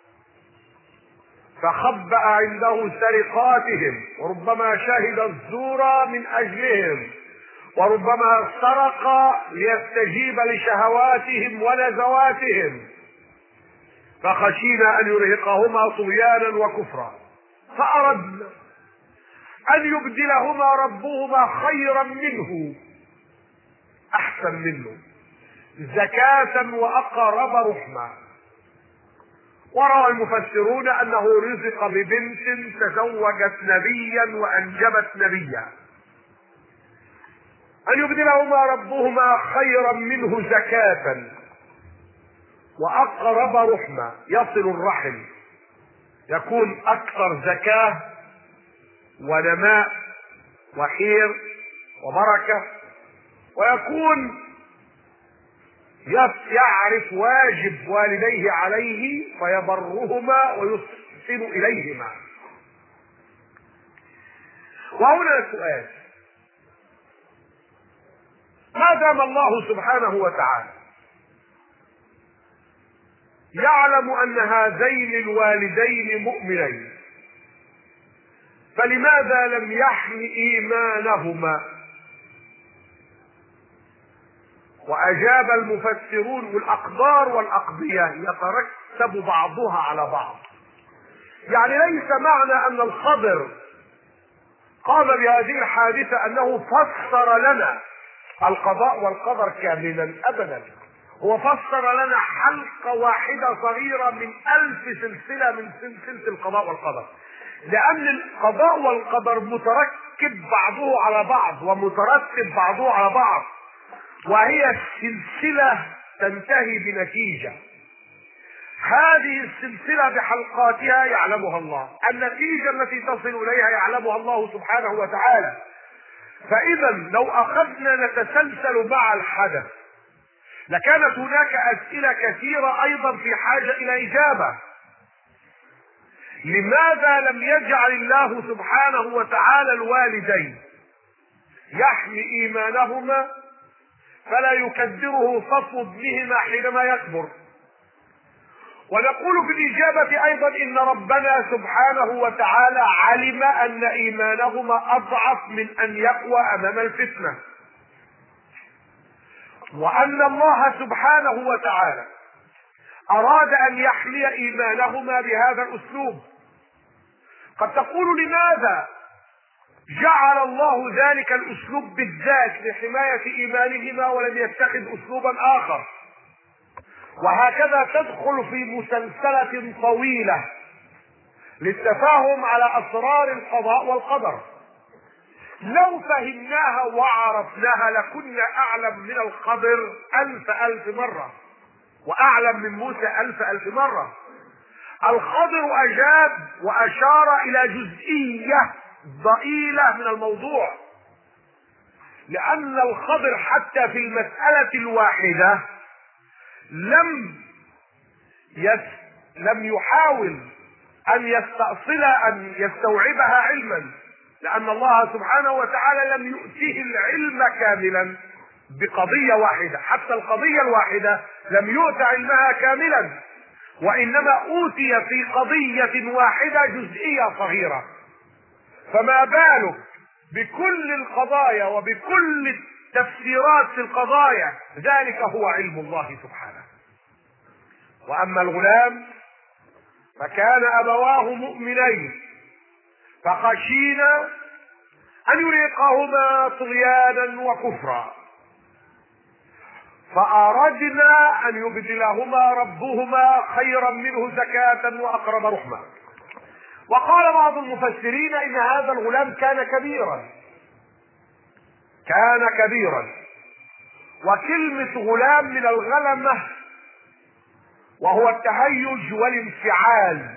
فخبأ عنده سرقاتهم، وربما شهد الزور من اجلهم، وربما سرق ليستجيب لشهواتهم ونزواتهم، فخشينا أن يرهقهما طغيانا وكفرا، فأردنا أن يبدلهما ربهما خيرا منه، أحسن منه، زكاة وأقرب رحما. وروى المفسرون أنه رزق ببنت تزوجت نبيا وأنجبت نبيا، أن يبدلهما ربهما خيرا منه زكاة وأقرب رحما، يصل الرحم، يكون أكثر زكاة ونماء وخير وبركة، ويكون يعرف واجب والديه عليه فيبرهما ويحسن إليهما. وهنا سؤال: ما دام الله سبحانه وتعالى يعلم أن هذين الوالدين مؤمنين، فلماذا لم يحم إيمانهما؟ وأجاب المفسرون: والأقدار والأقضية يترتب بعضها على بعض. يعني ليس معنى أن الخضر قام بهذه الحادثة أنه فسر لنا القضاء والقدر كاملا، أبدا. هو فسر لنا حلقة واحدة صغيرة من ألف سلسلة من سلسلة القضاء والقدر، لأن القضاء والقدر متركب بعضه على بعض ومترتب بعضه على بعض، وهي السلسلة تنتهي بنتيجة. هذه السلسلة بحلقاتها يعلمها الله، النتيجة التي تصل إليها يعلمها الله سبحانه وتعالى. فإذا لو أخذنا نتسلسل مع الحدث لكانت هناك أسئلة كثيرة أيضا في حاجة إلى إجابة. لماذا لم يجعل الله سبحانه وتعالى الوالدين يحمي إيمانهما فلا يكدره صفو ابنهما حينما يكبر؟ ونقول في الإجابة أيضا إن ربنا سبحانه وتعالى علم أن إيمانهما أضعف من أن يقوى أمام الفتنة، وأن الله سبحانه وتعالى أراد أن يحمي إيمانهما بهذا الأسلوب. قد تقول: لماذا جعل الله ذلك الأسلوب بالذات لحماية إيمانهما ولم يتخذ أسلوبا آخر؟ وهكذا تدخل في مسلسلة طويلة للتفاهم على أسرار القضاء والقدر. لو فهمناها وعرفناها لكنا أعلم من الخضر ألف ألف مرة، وأعلم من موسى ألف ألف مرة. الخضر أجاب وأشار إلى جزئية ضئيلة من الموضوع، لأن الخضر حتى في المسألة الواحدة لم يس لم يحاول أن يستأصل أن يستوعبها علما، لأن الله سبحانه وتعالى لم يؤته العلم كاملا بقضية واحدة. حتى القضية الواحدة لم يؤت علمها كاملا، وإنما أوتي في قضية واحدة جزئية صغيرة. فما بالك بكل القضايا وبكل التفسيرات في القضايا؟ ذلك هو علم الله سبحانه. وأما الغلام فكان أبواه مؤمنين فخشينا أن يرهقهما طغيانا وكفرا، فأردنا أن يبدلهما ربهما خيرا منه زكاة وأقرب رحما. وقال بعض المفسرين إن هذا الغلام كان كبيرا كان كبيرا وكلمة غلام من الغلمة، وهو التهيج والانفعال.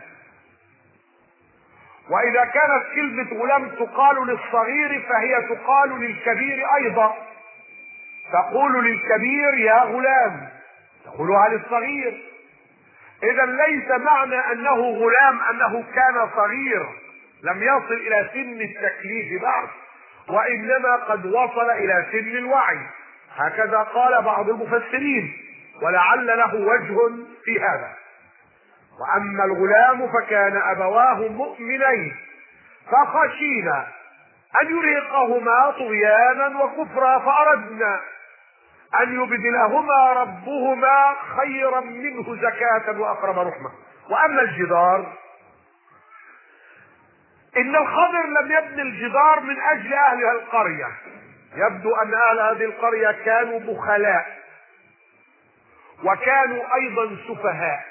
وإذا كانت كلمة غلام تقال للصغير فهي تقال للكبير أيضا. تقول للكبير يا غلام، تقولها للصغير. إذا ليس معنى أنه غلام أنه كان صغير لم يصل إلى سن التكليف بعد، وإنما قد وصل إلى سن الوعي، هكذا قال بعض المفسرين، ولعل له وجه في هذا. وأما الغلام فكان أبواه مؤمنين فخشينا أن يرهقهما طغيانا وكفرا، فأردنا أن يبدلهما ربهما خيرا منه زكاة وأقرب رحمة. وأما الجدار، إن الخضر لم يبني الجدار من أجل أهل القرية، يبدو أن أهل هذه القرية كانوا بخلاء وكانوا أيضا سفهاء.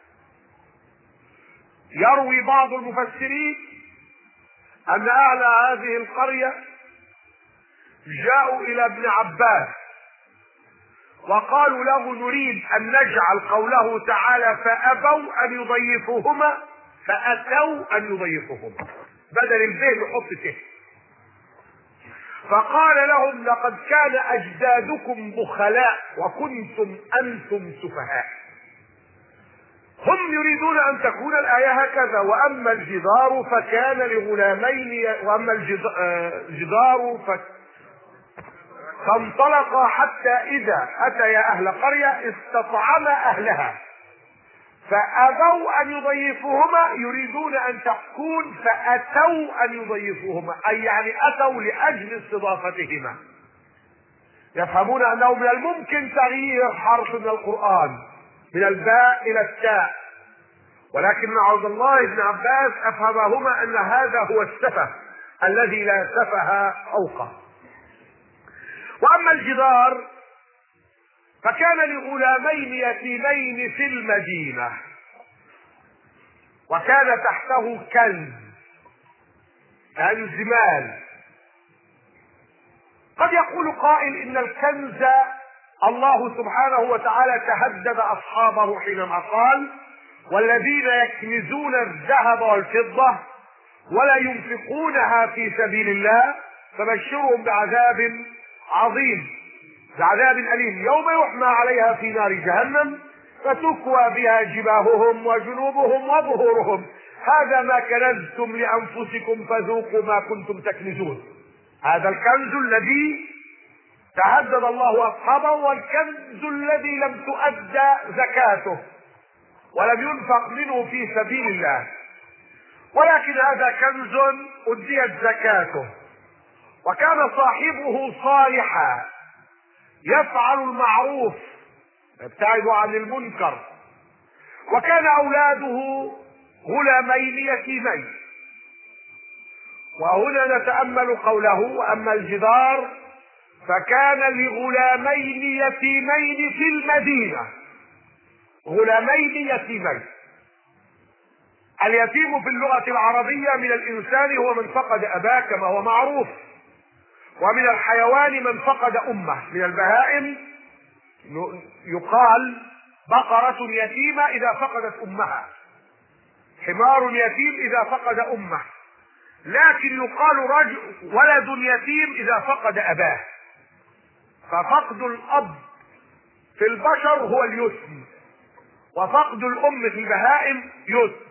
يروي بعض المفسرين أن أهل هذه القرية جاءوا إلى ابن عباس وقالوا له نريد أن نجعل قوله تعالى فأبوا أن يضيفوهما فأتوا أن يضيفوهما، بدل البيت يحط فيه. فقال لهم لقد كان أجدادكم بخلاء وكنتم أنتم سفهاء. هم يريدون أن تكون الآية هكذا: وأما الجدار فكان لغلامين، وأما الجدار فانطلق حتى إذا أتيا أهل قرية استطعما أهلها فأبوا أن يضيفوهما، يريدون أن تكون فأتوا أن يضيفوهما، أي يعني أتوا لأجل استضافتهما. يفهمون أنه من الممكن تغيير حرف من القرآن من الباء إلى التاء، ولكن عبد الله بن عباس أفهمهما أن هذا هو السفه الذي لا سفه فوقه. وأما الجدار فكان لغلامين يتيمين في المدينة وكان تحته كنز، يعني الزمال. قد يقول قائل إن الكنز الله سبحانه وتعالى تهدد أصحابه حينما قال والذين يكنزون الذهب والفضة ولا ينفقونها في سبيل الله فبشرهم بعذاب عظيم، بعذاب أليم يوم يحمى عليها في نار جهنم فتكوى بها جباههم وجنوبهم وظهورهم هذا ما كنزتم لأنفسكم فذوقوا ما كنتم تكنزون. هذا الكنز الذي تهدد الله أصحابه، والكنز الذي لم تؤدى زكاته ولم ينفق منه في سبيل الله، ولكن هذا كنز أديت زكاته وكان صاحبه صالحا يفعل المعروف يبتعد عن المنكر، وكان أولاده غلامين يتيمين. وهنا نتأمل قوله وأما الجدار فكان لغلامين يتيمين في المدينة. غلامين يتيمين، اليتيم في اللغة العربية من الإنسان هو من فقد أباه كما هو معروف، ومن الحيوان من فقد أمه. من البهائم يقال بقرة يتيمة إذا فقدت أمها، حمار يتيم إذا فقد أمه، لكن يقال رجل ولد يتيم إذا فقد أباه. ففقد الأب في البشر هو اليتم، وفقد الأم في البهائم يتم.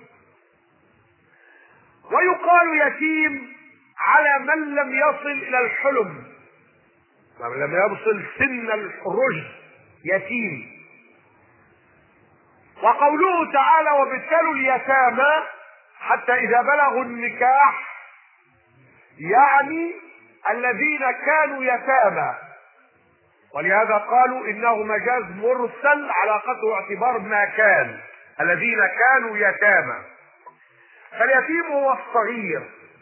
ويقال يتيم على من لم يصل إلى الحلم، من لم يصل سن الرشد يتيم. وقوله تعالى وابتلوا اليتامى حتى إذا بلغوا النكاح، يعني الذين كانوا يتامى، ولهذا قالوا إنه مجاز مرسل علاقته اعتبار ما كان، الذين كانوا يتامى. فاليتيم هو الصغير.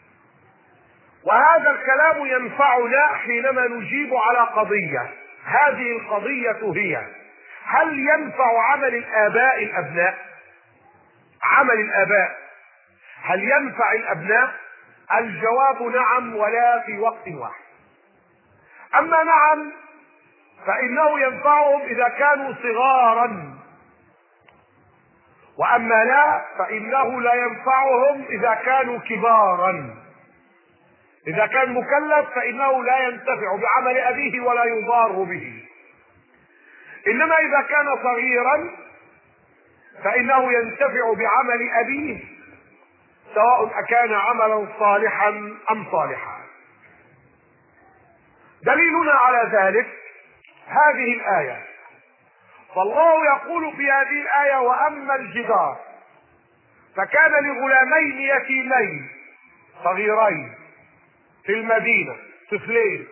وهذا الكلام ينفعنا حينما نجيب على قضية، هذه القضية هي هل ينفع عمل الآباء الأبناء؟ عمل الآباء هل ينفع الأبناء؟ الجواب نعم، ولا في وقت واحد. أما نعم فإنه ينفعهم إذا كانوا صغارا، وأما لا فإنه لا ينفعهم إذا كانوا كبارا. إذا كان مكلف فإنه لا ينتفع بعمل أبيه ولا يضار به، إنما إذا كان صغيرا فإنه ينتفع بعمل أبيه سواء أكان عملا صالحا أم صالحا. دليلنا على ذلك هذه الآية، فالله يقول في هذه الآية وأما الجدار فكان لغلامين يتيمين صغيرين في المدينة طفلين،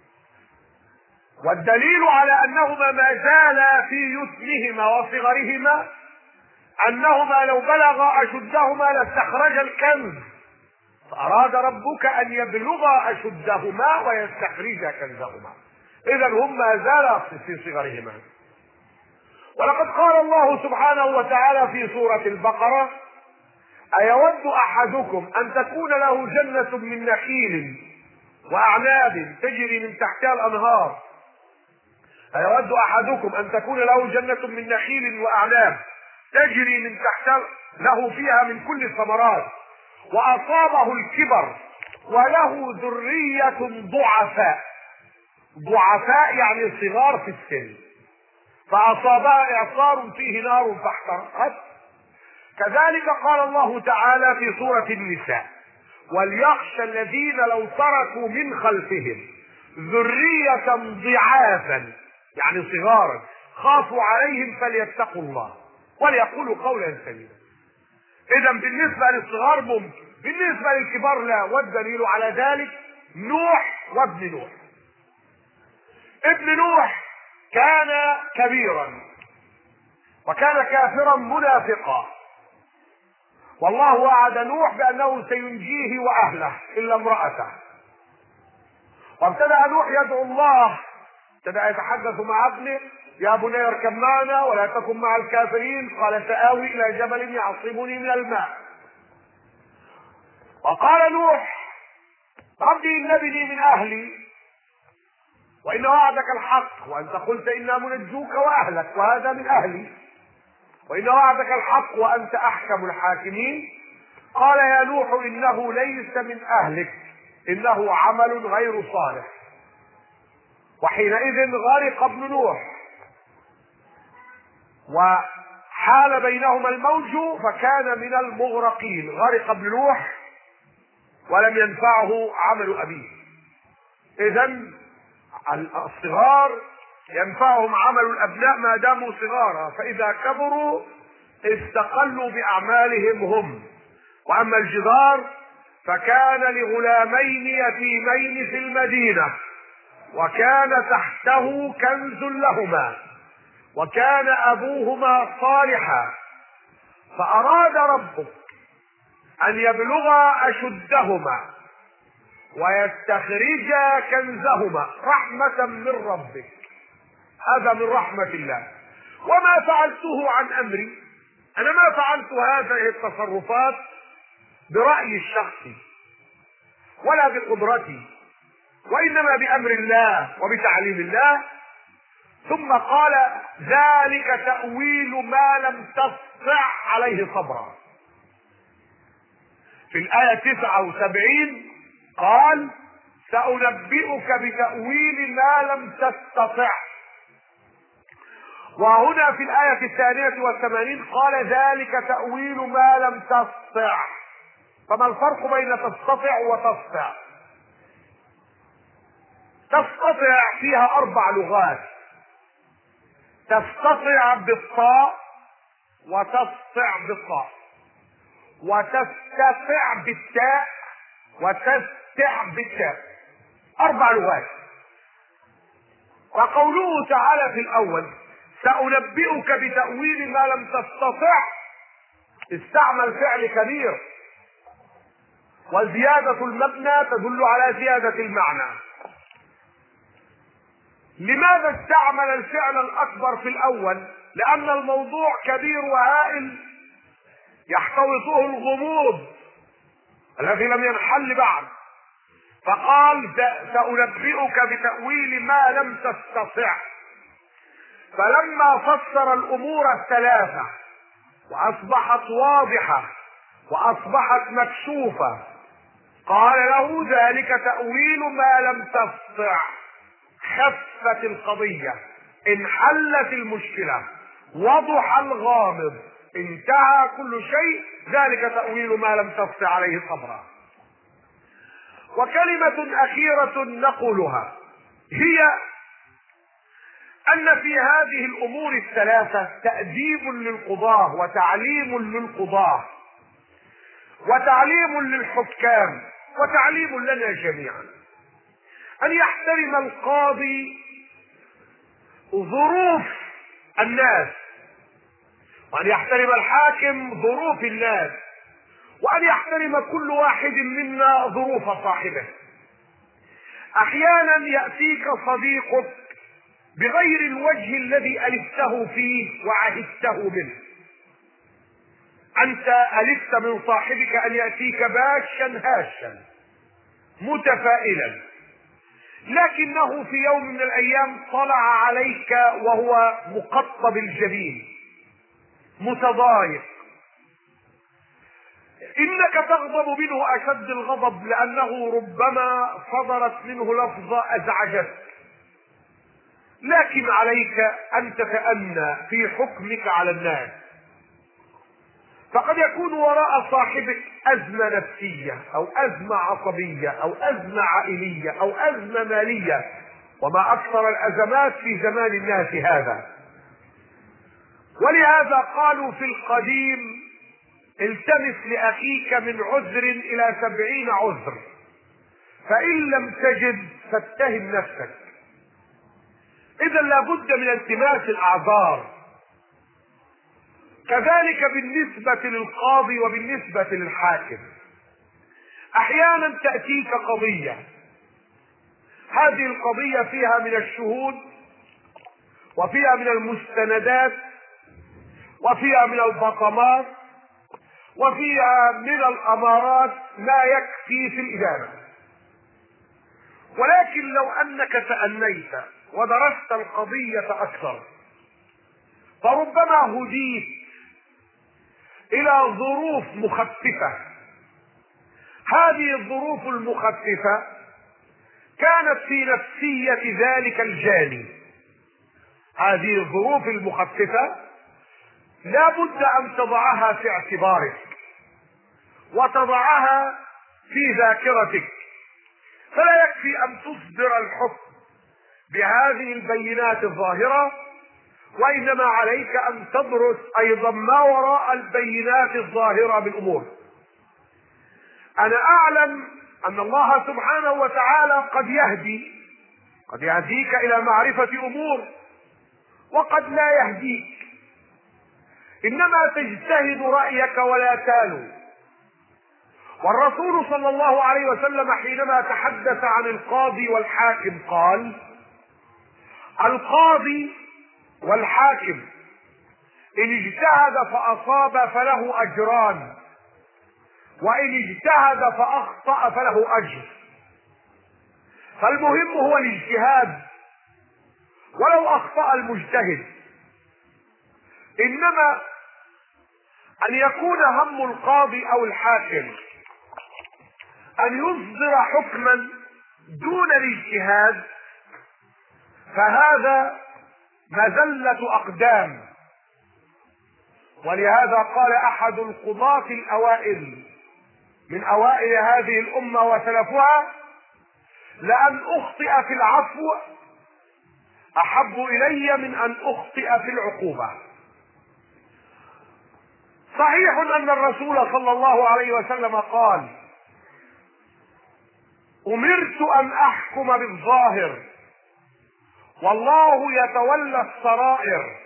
والدليل على انهما ما زالا في يتمهما وصغرهما انهما لو بلغا اشدهما لاستخرج الكنز، فاراد ربك ان يبلغا اشدهما ويستخرجا كنزهما، اذا هم ما زالا في صغرهما. ولقد قال الله سبحانه وتعالى في سورة البقرة: أيود أحدكم أن تكون له جنة من نخيل وأعناب تجري من تحتها الأنهار أيود أحدكم أن تكون له جنة من نخيل وأعناب تجري من تحتها له فيها من كل الثمرات وأصابه الكبر وله ذرية ضعفاء، ضعفاء يعني صغار في السن، فأصابها إعصار فيه نار فاحترقت. كذلك قال الله تعالى في سورة النساء: وليخشى الذين لو تركوا من خلفهم ذرية ضعافا يعني صغارا خافوا عليهم فليتقوا الله وليقولوا قولا سديدا. إذا بالنسبة للصغار ممكن، بالنسبة للكبار لا، والدليل على ذلك نوح وابن نوح. ابن نوح كان كبيرا وكان كافرا منافقا، والله وعد نوح بأنه سينجيه وأهله إلا امرأته، وابتدأ نوح يدعو الله، ابتدأ يتحدث مع ابنه: يا بني اركب معنا ولا تكن مع الكافرين، قال سآوي إلى جبل يعصمني من الماء. وقال نوح: ربي إن ابني من أهلي وإن وعدك الحق وأنت قلت إنا منجوك وأهلك وهذا من أهلي، وإن وعدك الحق وأنت أحكم الحاكمين. قال يا نوح إنه ليس من أهلك إنه عمل غير صالح. وحينئذ غرق ابن نوح وحال بينهما الموج فكان من المغرقين. غرق ابن نوح ولم ينفعه عمل أبيه. إذن الصغار ينفعهم عمل الأبناء ما داموا صغارا، فإذا كبروا استقلوا بأعمالهم هم. وأما الجدار فكان لغلامين يتيمين في المدينة وكان تحته كنز لهما وكان أبوهما صالحا فأراد ربك أن يبلغا أشدهما ويستخرجا كنزهما رحمة من ربك. هذا من رحمة الله. وما فعلته عن أمري، أنا ما فعلت هذه التصرفات برأيي الشخصي ولا بقدرتي، وإنما بأمر الله وبتعليم الله. ثم قال: ذلك تأويل ما لم تستطع عليه صبرا. في الآية تسعة وسبعين قال: سأنبئك بتأويل ما لم تستطع. وهنا في الآية الثانية والثمانين قال: ذلك تأويل ما لم تستطع. فما الفرق بين تستطع وتستطع؟ تستطع فيها أربع لغات: تستطع بالطاء وتستطع بالطاء وتستطع بالتاء وتستطع بالتاء، أربع لغات. وقوله تعالى في الأول: سأنبئك بتأويل ما لم تستطع، استعمل فعل كبير، وزيادة المبنى تدل على زيادة المعنى. لماذا استعمل الفعل الأكبر في الأول؟ لأن الموضوع كبير وهائل يحتوطه الغموض الذي لم ينحل بعد، فقال: سأنبئك بتأويل ما لم تستطع. فلما فسر الأمور الثلاثة وأصبحت واضحة وأصبحت مكشوفة قال له: ذلك تأويل ما لم تستطع. خفت القضية، انحلت المشكلة، وضح الغامض، انتهى كل شيء. ذلك تأويل ما لم تستطع عليه صبرا. وكلمة أخيرة نقولها هي أن في هذه الأمور الثلاثة تأديب للقضاة وتعليم للقضاة وتعليم للحكام وتعليم لنا جميعا أن يحترم القاضي ظروف الناس، وأن يحترم الحاكم ظروف الناس، وأن يحترم كل واحد منا ظروف صاحبه. أحيانا يأتيك صديقك بغير الوجه الذي ألفته فيه وعهدته منه. أنت ألفت من صاحبك أن يأتيك باشا هاشا متفائلا، لكنه في يوم من الأيام طلع عليك وهو مقطب الجبين متضايق. إنك تغضب منه أشد الغضب، لأنه ربما صدرت منه لفظة أزعجتك، لكن عليك أن تتأنى في حكمك على الناس، فقد يكون وراء صاحبك أزمة نفسية أو أزمة عصبية أو أزمة عائلية أو أزمة مالية، وما أكثر الأزمات في زمان الناس هذا. ولهذا قالوا في القديم: التمس لأخيك من عذر إلى سبعين عذر، فإن لم تجد فاتهم نفسك. إذا لابد من التماس الأعذار. كذلك بالنسبة للقاضي وبالنسبة للحاكم. أحيانا تأتيك قضية، هذه القضية فيها من الشهود وفيها من المستندات وفيها من البصمات وفيها من الأمارات ما يكفي في الإدانة، ولكن لو أنك تأنيت ودرست القضية أكثر فربما هديت إلى ظروف مخففة. هذه الظروف المخففة كانت في نفسية ذلك الجاني. هذه الظروف المخففة لا بد أن تضعها في اعتبارك وتضعها في ذاكرتك، فلا يكفي أن تصدر الحكم بهذه البينات الظاهرة، وإنما عليك أن تدرس أيضا ما وراء البينات الظاهرة بالأمور. أنا أعلم أن الله سبحانه وتعالى قد يهدي قد يهديك إلى معرفة أمور وقد لا يهديك، إنما تجتهد رأيك ولا تالو. والرسول صلى الله عليه وسلم حينما تحدث عن القاضي والحاكم قال: القاضي والحاكم إن اجتهد فأصاب فله أجران، وإن اجتهد فأخطأ فله أجر. فالمهم هو الاجتهاد ولو أخطأ المجتهد، إنما أن يكون هم القاضي أو الحاكم أن يصدر حكما دون الاجتهاد، فهذا مزلة أقدام. ولهذا قال أحد القضاة الأوائل من أوائل هذه الأمة وسلفها: لأن أخطئ في العفو أحب إلي من أن أخطئ في العقوبة. صحيح أن الرسول صلى الله عليه وسلم قال: أمرت أن أحكم بالظاهر والله يتولى السرائر.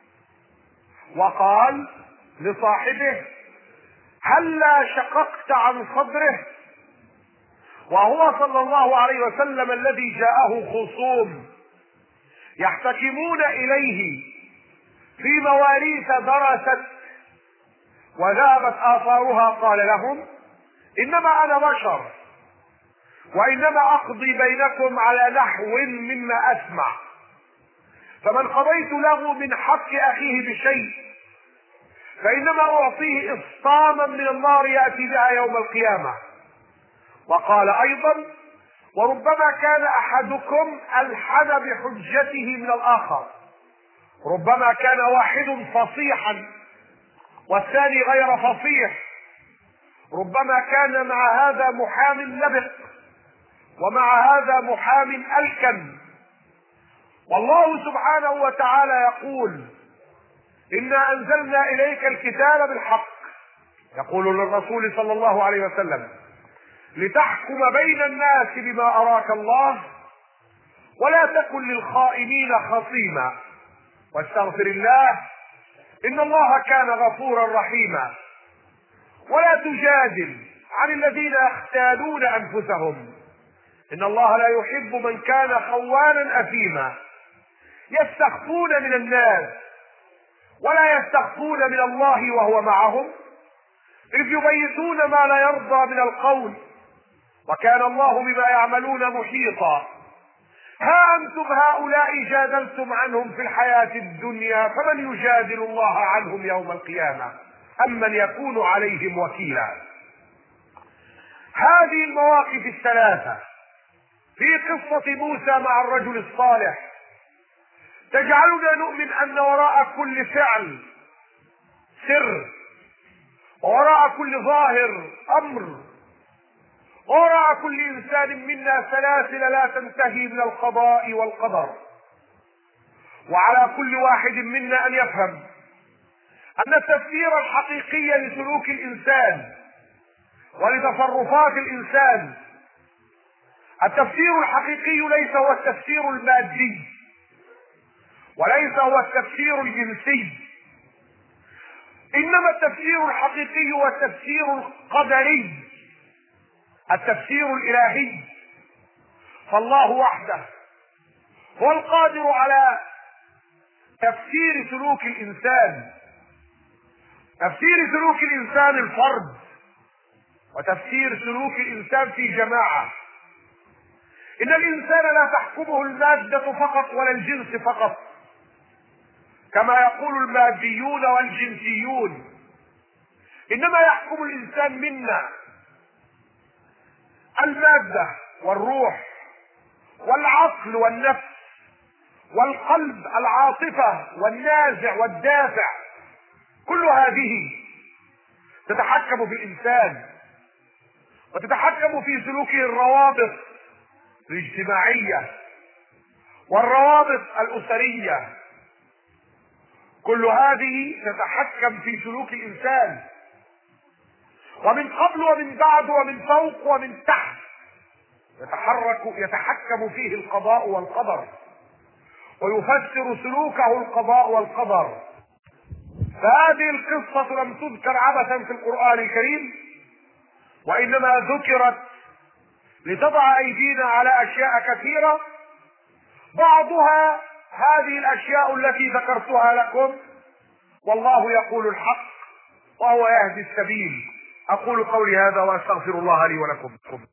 وقال لصاحبه: هلا شققت عن صدره؟ وهو صلى الله عليه وسلم الذي جاءه خصوم يحتكمون إليه في مواريث درست وذهبت آثارها، قال لهم: إنما أنا بشر وإنما أقضي بينكم على نحو مما أسمع، فمن قضيت له من حق أخيه بشيء فإنما أعطيه إصطاما من النار يأتي بها يوم القيامة. وقال أيضا: وربما كان أحدكم ألحن بحجته من الآخر، ربما كان واحد فصيحا والثاني غير فصيح، ربما كان مع هذا محام لبق ومع هذا محام ألكن. والله سبحانه وتعالى يقول: إنا أنزلنا إليك الكتاب بالحق. يقول للرسول صلى الله عليه وسلم: لتحكم بين الناس بما أراك الله، ولا تكن للخائنين خصيما، واستغفر الله إن الله كان غفورا رحيما. ولا تجادل عن الذين يختالون أنفسهم، إن الله لا يحب من كان خوانا أثيما. يستخفون من الناس ولا يستخفون من الله وهو معهم، إذ يبيتون ما لا يرضى من القول، وكان الله بما يعملون محيطا. ها أنتم هؤلاء جادلتم عنهم في الحياة الدنيا، فمن يجادل الله عنهم يوم القيامة أم من يكون عليهم وكيلا. هذه المواقف الثلاثة في قصة موسى مع الرجل الصالح تجعلنا نؤمن أن وراء كل فعل سر، ووراء كل ظاهر أمر، وراء كل إنسان منا سلاسل لا تنتهي من القضاء والقدر. وعلى كل واحد منا أن يفهم أن التفسير الحقيقي لسلوك الإنسان ولتصرفات الإنسان، التفسير الحقيقي ليس هو التفسير المادي، وليس هو التفسير الجنسي، إنما التفسير الحقيقي هو التفسير القدري، التفسير الإلهي. فالله وحده هو القادر على تفسير سلوك الإنسان، تفسير سلوك الإنسان الفرد، وتفسير سلوك الإنسان في جماعة. إن الإنسان لا تحكمه المادة فقط ولا الجنس فقط، كما يقول الماديون والجنسيون، إنما يحكم الإنسان منا المادة والروح والعقل والنفس والقلب، العاطفة والنازع والدافع، كل هذه تتحكم في الإنسان وتتحكم في سلوكه الروابط الاجتماعية والروابط الأسرية. كل هذه تتحكم في سلوك الإنسان، ومن قبل ومن بعد ومن فوق ومن تحت يتحرك يتحكم فيه القضاء والقدر، ويفسر سلوكه القضاء والقدر. فهذه القصة لم تذكر عبثا في القرآن الكريم، وإنما ذكرت لتضع أيدينا على أشياء كثيرة، بعضها هذه الأشياء التي ذكرتها لكم. والله يقول الحق وهو يهدي السبيل. أقول قولي هذا وأستغفر الله لي ولكم.